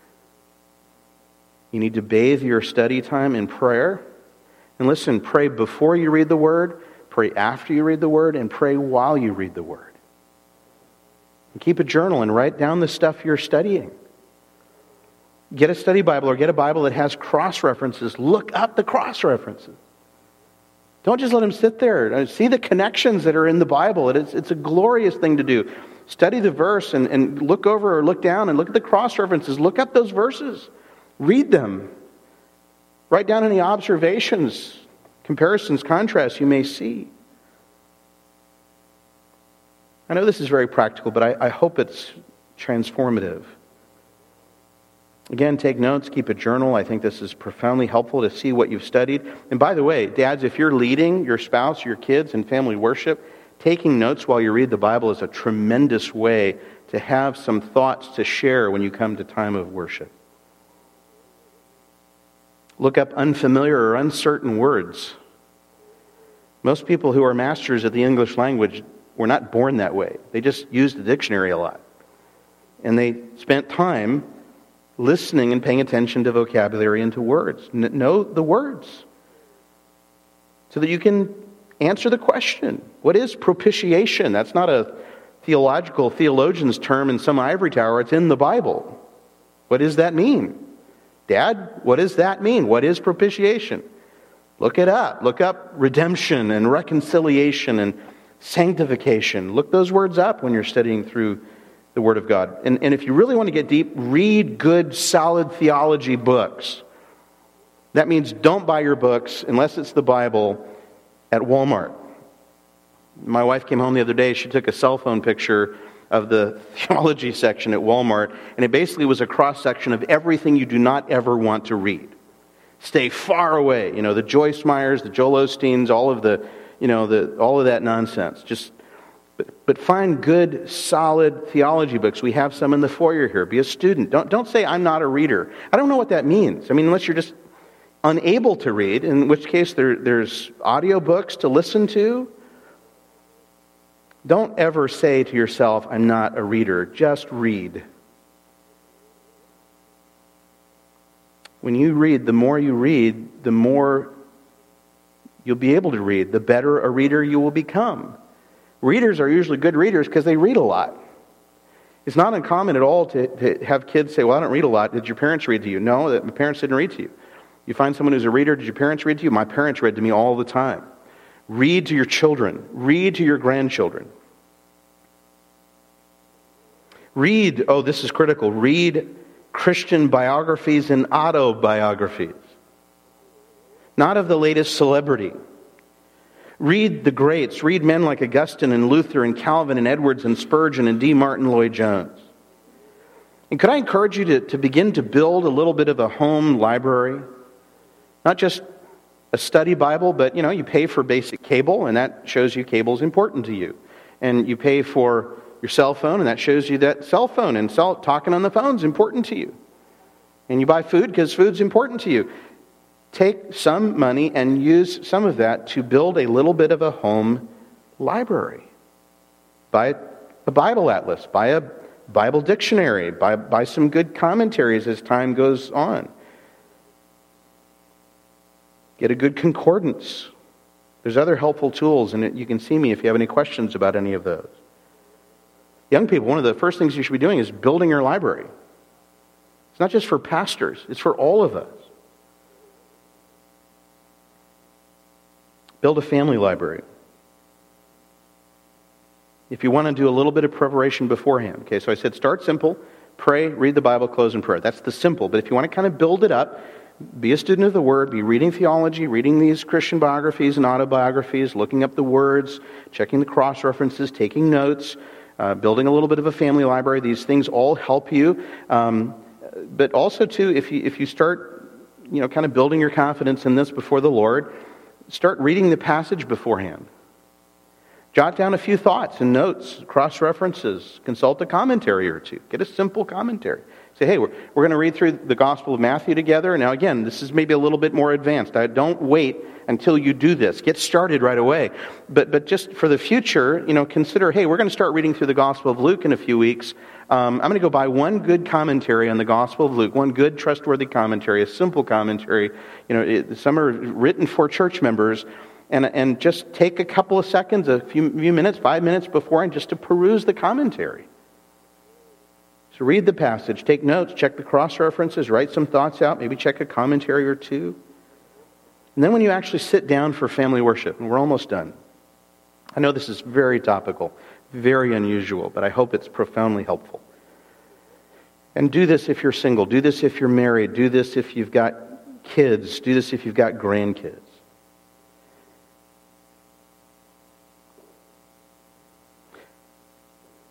You need to bathe your study time in prayer. And listen, pray before you read the Word, pray after you read the Word, and pray while you read the Word. And keep a journal and write down the stuff you're studying. Get a study Bible or get a Bible that has cross-references. Look up the cross-references. Don't just let them sit there. See the connections that are in the Bible. It's, it's a glorious thing to do. Study the verse and, and look over or look down and look at the cross-references. Look up those verses. Read them. Write down any observations, comparisons, contrasts you may see. I know this is very practical, but I, I hope it's transformative. Again, take notes, keep a journal. I think this is profoundly helpful to see what you've studied. And by the way, dads, if you're leading your spouse, your kids in family worship, taking notes while you read the Bible is a tremendous way to have some thoughts to share when you come to time of worship. Look up unfamiliar or uncertain words. Most people who are masters of the English language were not born that way. They just used the dictionary a lot. And they spent time listening and paying attention to vocabulary and to words. N- know the words so that you can answer the question. What is propitiation? That's not a theological theologian's term in some ivory tower. It's in the Bible. What does that mean? Dad, what does that mean? What is propitiation? Look it up. Look up redemption and reconciliation and sanctification. Look those words up when you're studying through the Word of God. And, and if you really want to get deep, read good, solid theology books. That means don't buy your books, unless it's the Bible, at Walmart. My wife came home the other day. She took a cell phone picture of the theology section at Walmart, and it basically was a cross-section of everything you do not ever want to read. Stay far away. You know, the Joyce Meyers, the Joel Osteens, all of the, you know, the all of that nonsense. Just, but, but find good, solid theology books. We have some in the foyer here. Be a student. Don't don't say I'm not a reader. I don't know what that means. I mean, unless you're just unable to read, in which case there there's audio books to listen to. Don't ever say to yourself, I'm not a reader. Just read. When you read, the more you read, the more you'll be able to read. The better a reader you will become. Readers are usually good readers because they read a lot. It's not uncommon at all to, to have kids say, well, I don't read a lot. Did your parents read to you? No, that my parents didn't read to you. You find someone who's a reader, did your parents read to you? My parents read to me all the time. Read to your children. Read to your grandchildren. Read, oh, this is critical, read Christian biographies and autobiographies. Not of the latest celebrity. Read the greats. Read men like Augustine and Luther and Calvin and Edwards and Spurgeon and D. Martin Lloyd-Jones. And could I encourage you to, to begin to build a little bit of a home library? Not just a study Bible, but, you know, you pay for basic cable, and that shows you cable is important to you. And you pay for your cell phone, and that shows you that cell phone and cell, talking on the phone is important to you. And you buy food because food's important to you. Take some money and use some of that to build a little bit of a home library. Buy a Bible atlas, buy a Bible dictionary, buy, buy some good commentaries as time goes on. Get a good concordance. There's other helpful tools, and you can see me if you have any questions about any of those. Young people, one of the first things you should be doing is building your library. It's not just for pastors, it's for all of us. Build a family library. If you want to do a little bit of preparation beforehand. Okay, so I said start simple, pray, read the Bible, close in prayer. That's the simple. But if you want to kind of build it up, be a student of the Word, be reading theology, reading these Christian biographies and autobiographies, looking up the words, checking the cross-references, taking notes, uh, building a little bit of a family library. These things all help you. Um, but also, too, if you, if you start, you know, kind of building your confidence in this before the Lord, start reading the passage beforehand. Jot down a few thoughts and notes, cross-references, consult a commentary or two. Get a simple commentary. Say, hey, we're, we're going to read through the Gospel of Matthew together. Now, again, this is maybe a little bit more advanced. I don't wait until you do this. Get started right away. But but just for the future, you know, consider, hey, we're going to start reading through the Gospel of Luke in a few weeks. Um, I'm going to go buy one good commentary on the Gospel of Luke, one good, trustworthy commentary, a simple commentary. You know, it, some are written for church members. And, and just take a couple of seconds, a few, few minutes, five minutes beforehand, just to peruse the commentary. So read the passage, take notes, check the cross-references, write some thoughts out, maybe check a commentary or two. And then when you actually sit down for family worship, and we're almost done. I know this is very topical, very unusual, but I hope it's profoundly helpful. And do this if you're single, do this if you're married, do this if you've got kids, do this if you've got grandkids.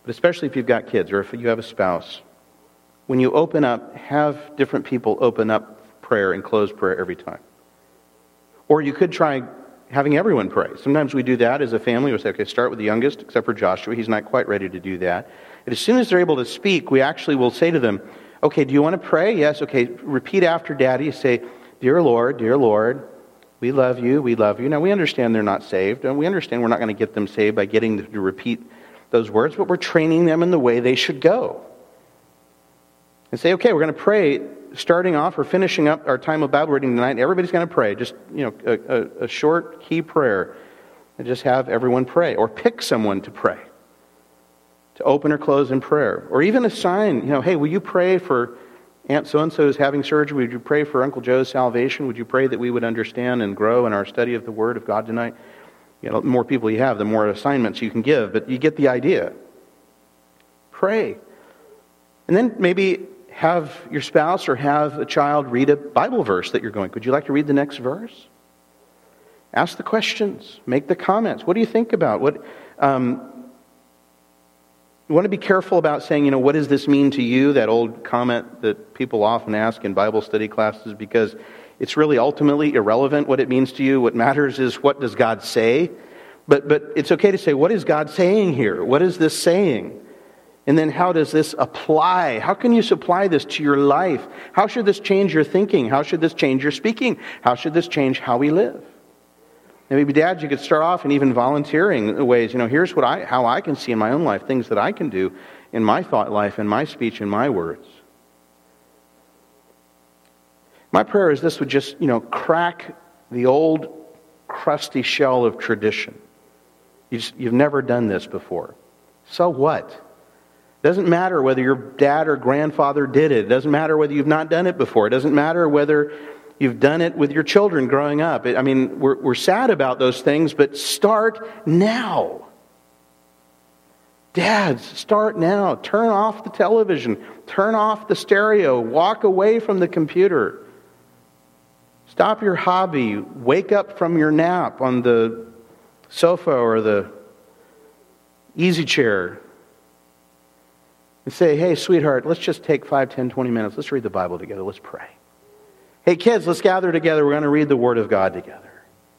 but especially if you've got kids or if you have a spouse, when you open up, have different people open up prayer and close prayer every time. Or you could try having everyone pray. Sometimes we do that as a family. We say, okay, start with the youngest, except for Joshua. He's not quite ready to do that. And as soon as they're able to speak, we actually will say to them, okay, do you want to pray? Yes, okay, repeat after Daddy. Say, dear Lord, dear Lord, we love you, we love you. Now, we understand they're not saved, and we understand we're not going to get them saved by getting them to repeat those words, but we're training them in the way they should go. And say, okay, we're going to pray, starting off or finishing up our time of Bible reading tonight. Everybody's going to pray, just, you know, a, a, a short key prayer, and just have everyone pray, or pick someone to pray, to open or close in prayer, or even assign, you know, hey, will you pray for Aunt so-and-so who's having surgery? Would you pray for Uncle Joe's salvation? Would you pray that we would understand and grow in our study of the Word of God tonight? You know, the more people you have, the more assignments you can give, but you get the idea. Pray. And then maybe have your spouse or have a child read a Bible verse that you're going, would you like to read the next verse? Ask the questions. Make the comments. What do you think about? What um, you want to be careful about saying, you know, what does this mean to you? That old comment that people often ask in Bible study classes, because it's really ultimately irrelevant what it means to you. What matters is, what does God say? But but it's okay to say, what is God saying here? What is this saying? And then how does this apply? How can you supply this to your life? How should this change your thinking? How should this change your speaking? How should this change how we live? And maybe dads, you could start off and even volunteering ways. You know, here's what I, how I can see in my own life, things that I can do in my thought life, in my speech, in my words. My prayer is this would just, you know, crack the old crusty shell of tradition. You just, you've never done this before. So what? It doesn't matter whether your dad or grandfather did it. It doesn't matter whether you've not done it before. It doesn't matter whether you've done it with your children growing up. I mean, we're, we're sad about those things, but start now. Dads, start now. Turn off the television. Turn off the stereo. Walk away from the computer. Stop your hobby. Wake up from your nap on the sofa or the easy chair. And say, hey, sweetheart, let's just take five, ten, twenty minutes. Let's read the Bible together. Let's pray. Hey, kids, let's gather together. We're going to read the Word of God together.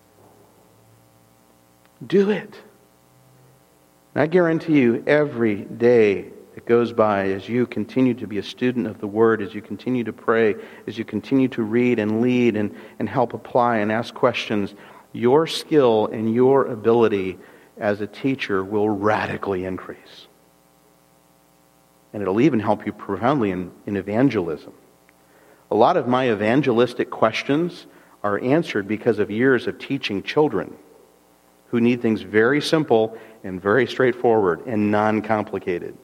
Do it. And I guarantee you, every day that goes by, as you continue to be a student of the Word, as you continue to pray, as you continue to read and lead and, and help apply and ask questions, your skill and your ability as a teacher will radically increase. And it'll even help you profoundly in, in evangelism. A lot of my evangelistic questions are answered because of years of teaching children who need things very simple and very straightforward and non-complicated.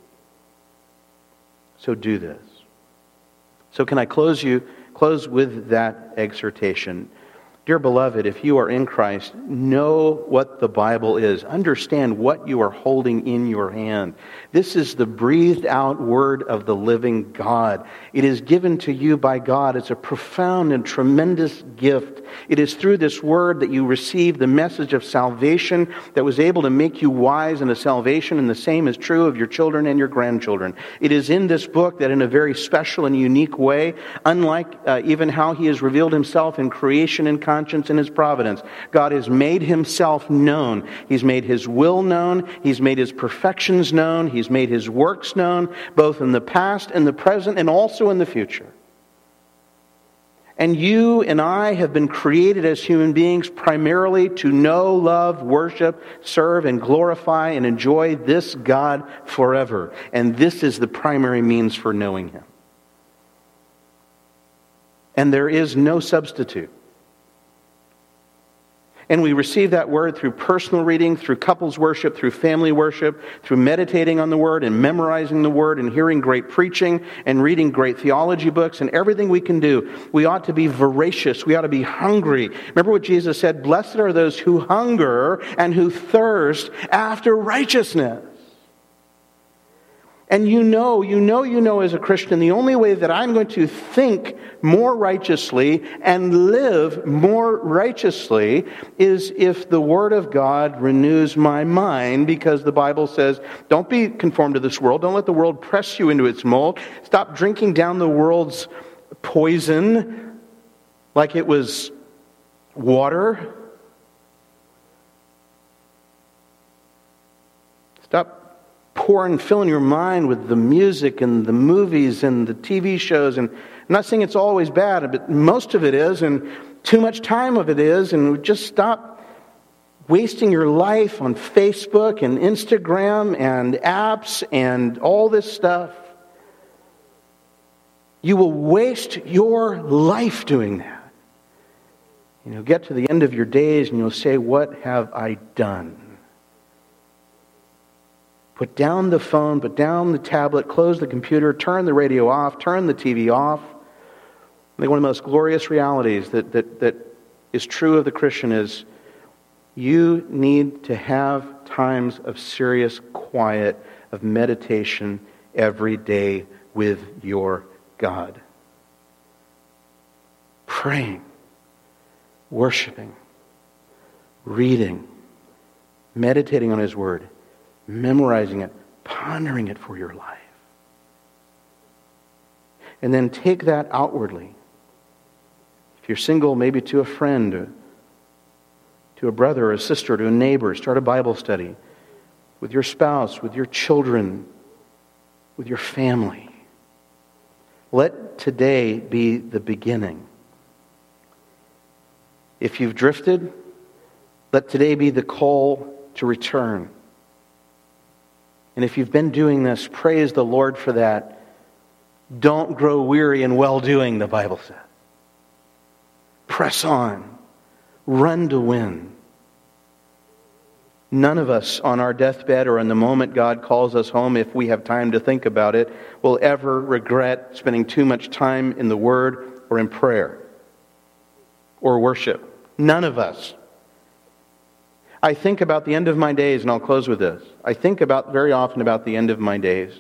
So do this. So can I close you close with that exhortation? Dear beloved, if you are in Christ, know what the Bible is. Understand what you are holding in your hand. This is the breathed out word of the living God. It is given to you by God. It's a profound and tremendous gift. It is through this word that you receive the message of salvation that was able to make you wise in a salvation, and the same is true of your children and your grandchildren. It is in this book that in a very special and unique way, unlike uh, even how He has revealed Himself in creation and conscience in His providence, God has made Himself known. He's made His will known. He's made His perfections known. He's made His works known, both in the past and the present and also in the future. And you and I have been created as human beings primarily to know, love, worship, serve, and glorify and enjoy this God forever. And this is the primary means for knowing Him. And there is no substitute. And we receive that word through personal reading, through couples worship, through family worship, through meditating on the word and memorizing the word and hearing great preaching and reading great theology books and everything we can do. We ought to be voracious. We ought to be hungry. Remember what Jesus said, blessed are those who hunger and who thirst after righteousness. And you know, you know, you know as a Christian, the only way that I'm going to think more righteously and live more righteously is if the Word of God renews my mind, because the Bible says, don't be conformed to this world. Don't let the world press you into its mold. Stop drinking down the world's poison like it was water. Stop pouring, filling your mind with the music and the movies and the T V shows. And I'm not saying it's always bad, but most of it is, and too much time of it is. And just stop wasting your life on Facebook and Instagram and apps and all this stuff. You will waste your life doing that. And you'll get to the end of your days and you'll say, what have I done? Put down the phone, put down the tablet, close the computer, turn the radio off, turn the T V off. I think one of the most glorious realities that, that, that is true of the Christian is you need to have times of serious quiet, of meditation every day with your God. Praying, worshiping, reading, meditating on His Word, memorizing it, pondering it for your life. And then take that outwardly. If you're single, maybe to a friend, to a brother or a sister, to a neighbor, start a Bible study with your spouse, with your children, with your family. Let today be the beginning. If you've drifted, let today be the call to return. And if you've been doing this, praise the Lord for that. Don't grow weary in well-doing, the Bible says. Press on. Run to win. None of us on our deathbed or in the moment God calls us home, if we have time to think about it, will ever regret spending too much time in the Word or in prayer or worship. None of us. I think about the end of my days, and I'll close with this. I think about very often about the end of my days.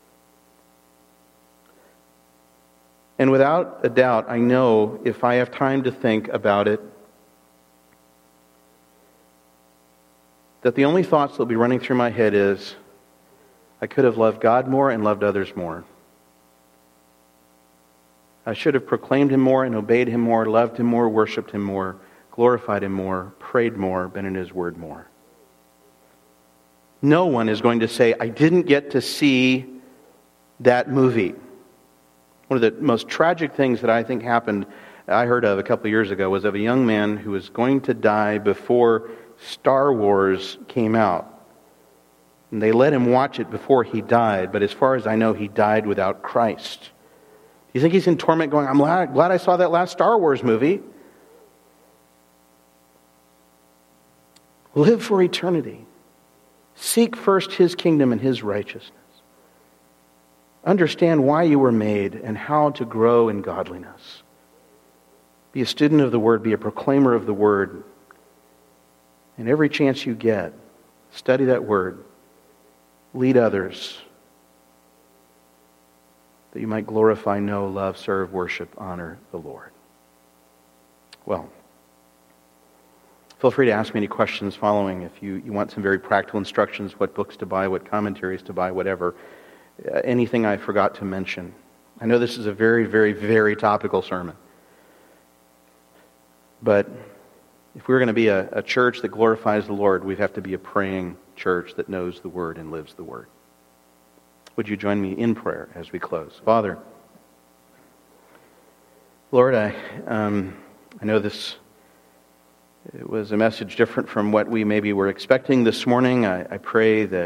And without a doubt, I know if I have time to think about it, that the only thoughts that will be running through my head is, I could have loved God more and loved others more. I should have proclaimed Him more and obeyed Him more, loved Him more, worshipped Him more, glorified Him more, prayed more, been in His Word more. No one is going to say, I didn't get to see that movie. One of the most tragic things that I think happened, I heard of a couple of years ago, was of a young man who was going to die before Star Wars came out. And they let him watch it before he died, but as far as I know, he died without Christ. Do you think he's in torment going, I'm glad I saw that last Star Wars movie? Live for eternity. Seek first His kingdom and His righteousness. Understand why you were made and how to grow in godliness. Be a student of the Word. Be a proclaimer of the Word. And every chance you get, study that Word. Lead others. That you might glorify, know, love, serve, worship, honor the Lord. Well, feel free to ask me any questions following if you, you want some very practical instructions, what books to buy, what commentaries to buy, whatever. Uh, anything I forgot to mention. I know this is a very, very, very topical sermon. But if we're going to be a, a church that glorifies the Lord, we have to be a praying church that knows the Word and lives the Word. Would you join me in prayer as we close? Father, Lord, I, um, I know this... It was a message different from what we maybe were expecting this morning. I, I pray that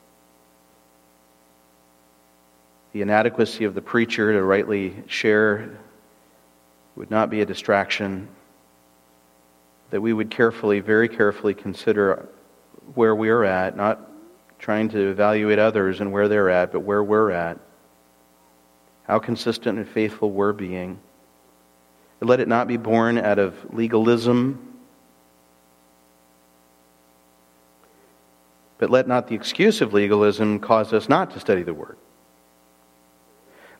the inadequacy of the preacher to rightly share would not be a distraction, that we would carefully, very carefully consider where we are at, not trying to evaluate others and where they're at, but where we're at, how consistent and faithful we're being. And let it not be born out of legalism, but let not the excuse of legalism cause us not to study the Word.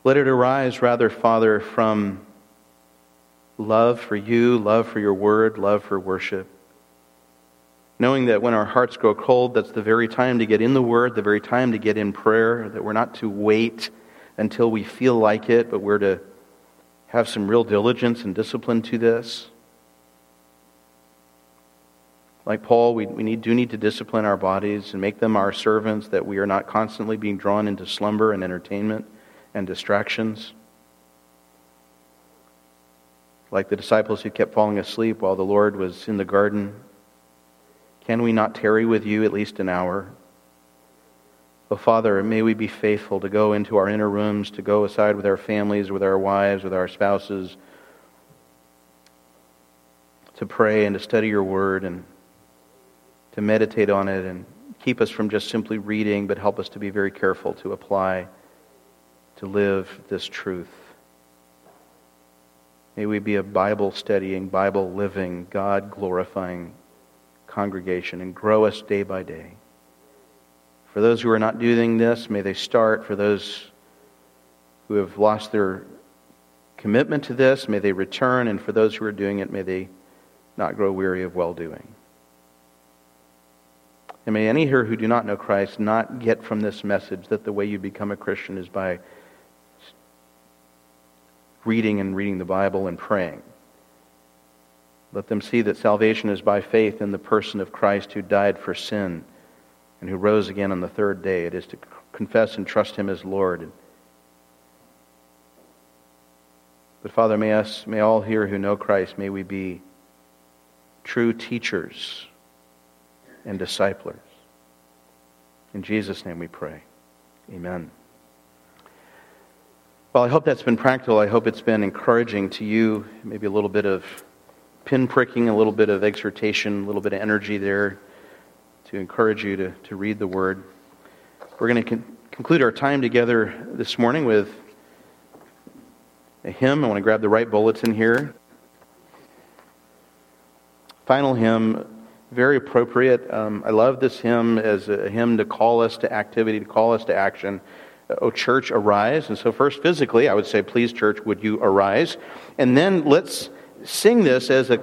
Let it arise, rather, Father, from love for you, love for your word, love for worship. Knowing that when our hearts grow cold, that's the very time to get in the word, the very time to get in prayer, that we're not to wait until we feel like it, but we're to have some real diligence and discipline to this. Like Paul, we, we need, do need to discipline our bodies and make them our servants, that we are not constantly being drawn into slumber and entertainment and distractions. Like the disciples who kept falling asleep while the Lord was in the garden. Can we not tarry with you at least an hour? Oh, Father, may we be faithful to go into our inner rooms, to go aside with our families, with our wives, with our spouses, to pray and to study your word and to meditate on it and keep us from just simply reading, but help us to be very careful to apply, to live this truth. May we be a Bible-studying, Bible-living, God-glorifying congregation and grow us day by day. For those who are not doing this, may they start. For those who have lost their commitment to this, may they return. And for those who are doing it, may they not grow weary of well-doing. And may any here who do not know Christ not get from this message that the way you become a Christian is by reading and reading the Bible and praying. Let them see that salvation is by faith in the person of Christ who died for sin and who rose again on the third day. It is to confess and trust Him as Lord. But Father, may us, may all here who know Christ, may we be true teachers and disciplers. In Jesus' name we pray. Amen. Well, I hope that's been practical. I hope it's been encouraging to you. Maybe a little bit of pinpricking, a little bit of exhortation, a little bit of energy there to encourage you to, to read the Word. We're going to con- conclude our time together this morning with a hymn. I want to grab the right bulletin here. Final hymn, very appropriate. Um, I love this hymn as a hymn to call us to activity, to call us to action. O church, arise. And so first, physically, I would say, please, church, would you arise? And then let's sing this as a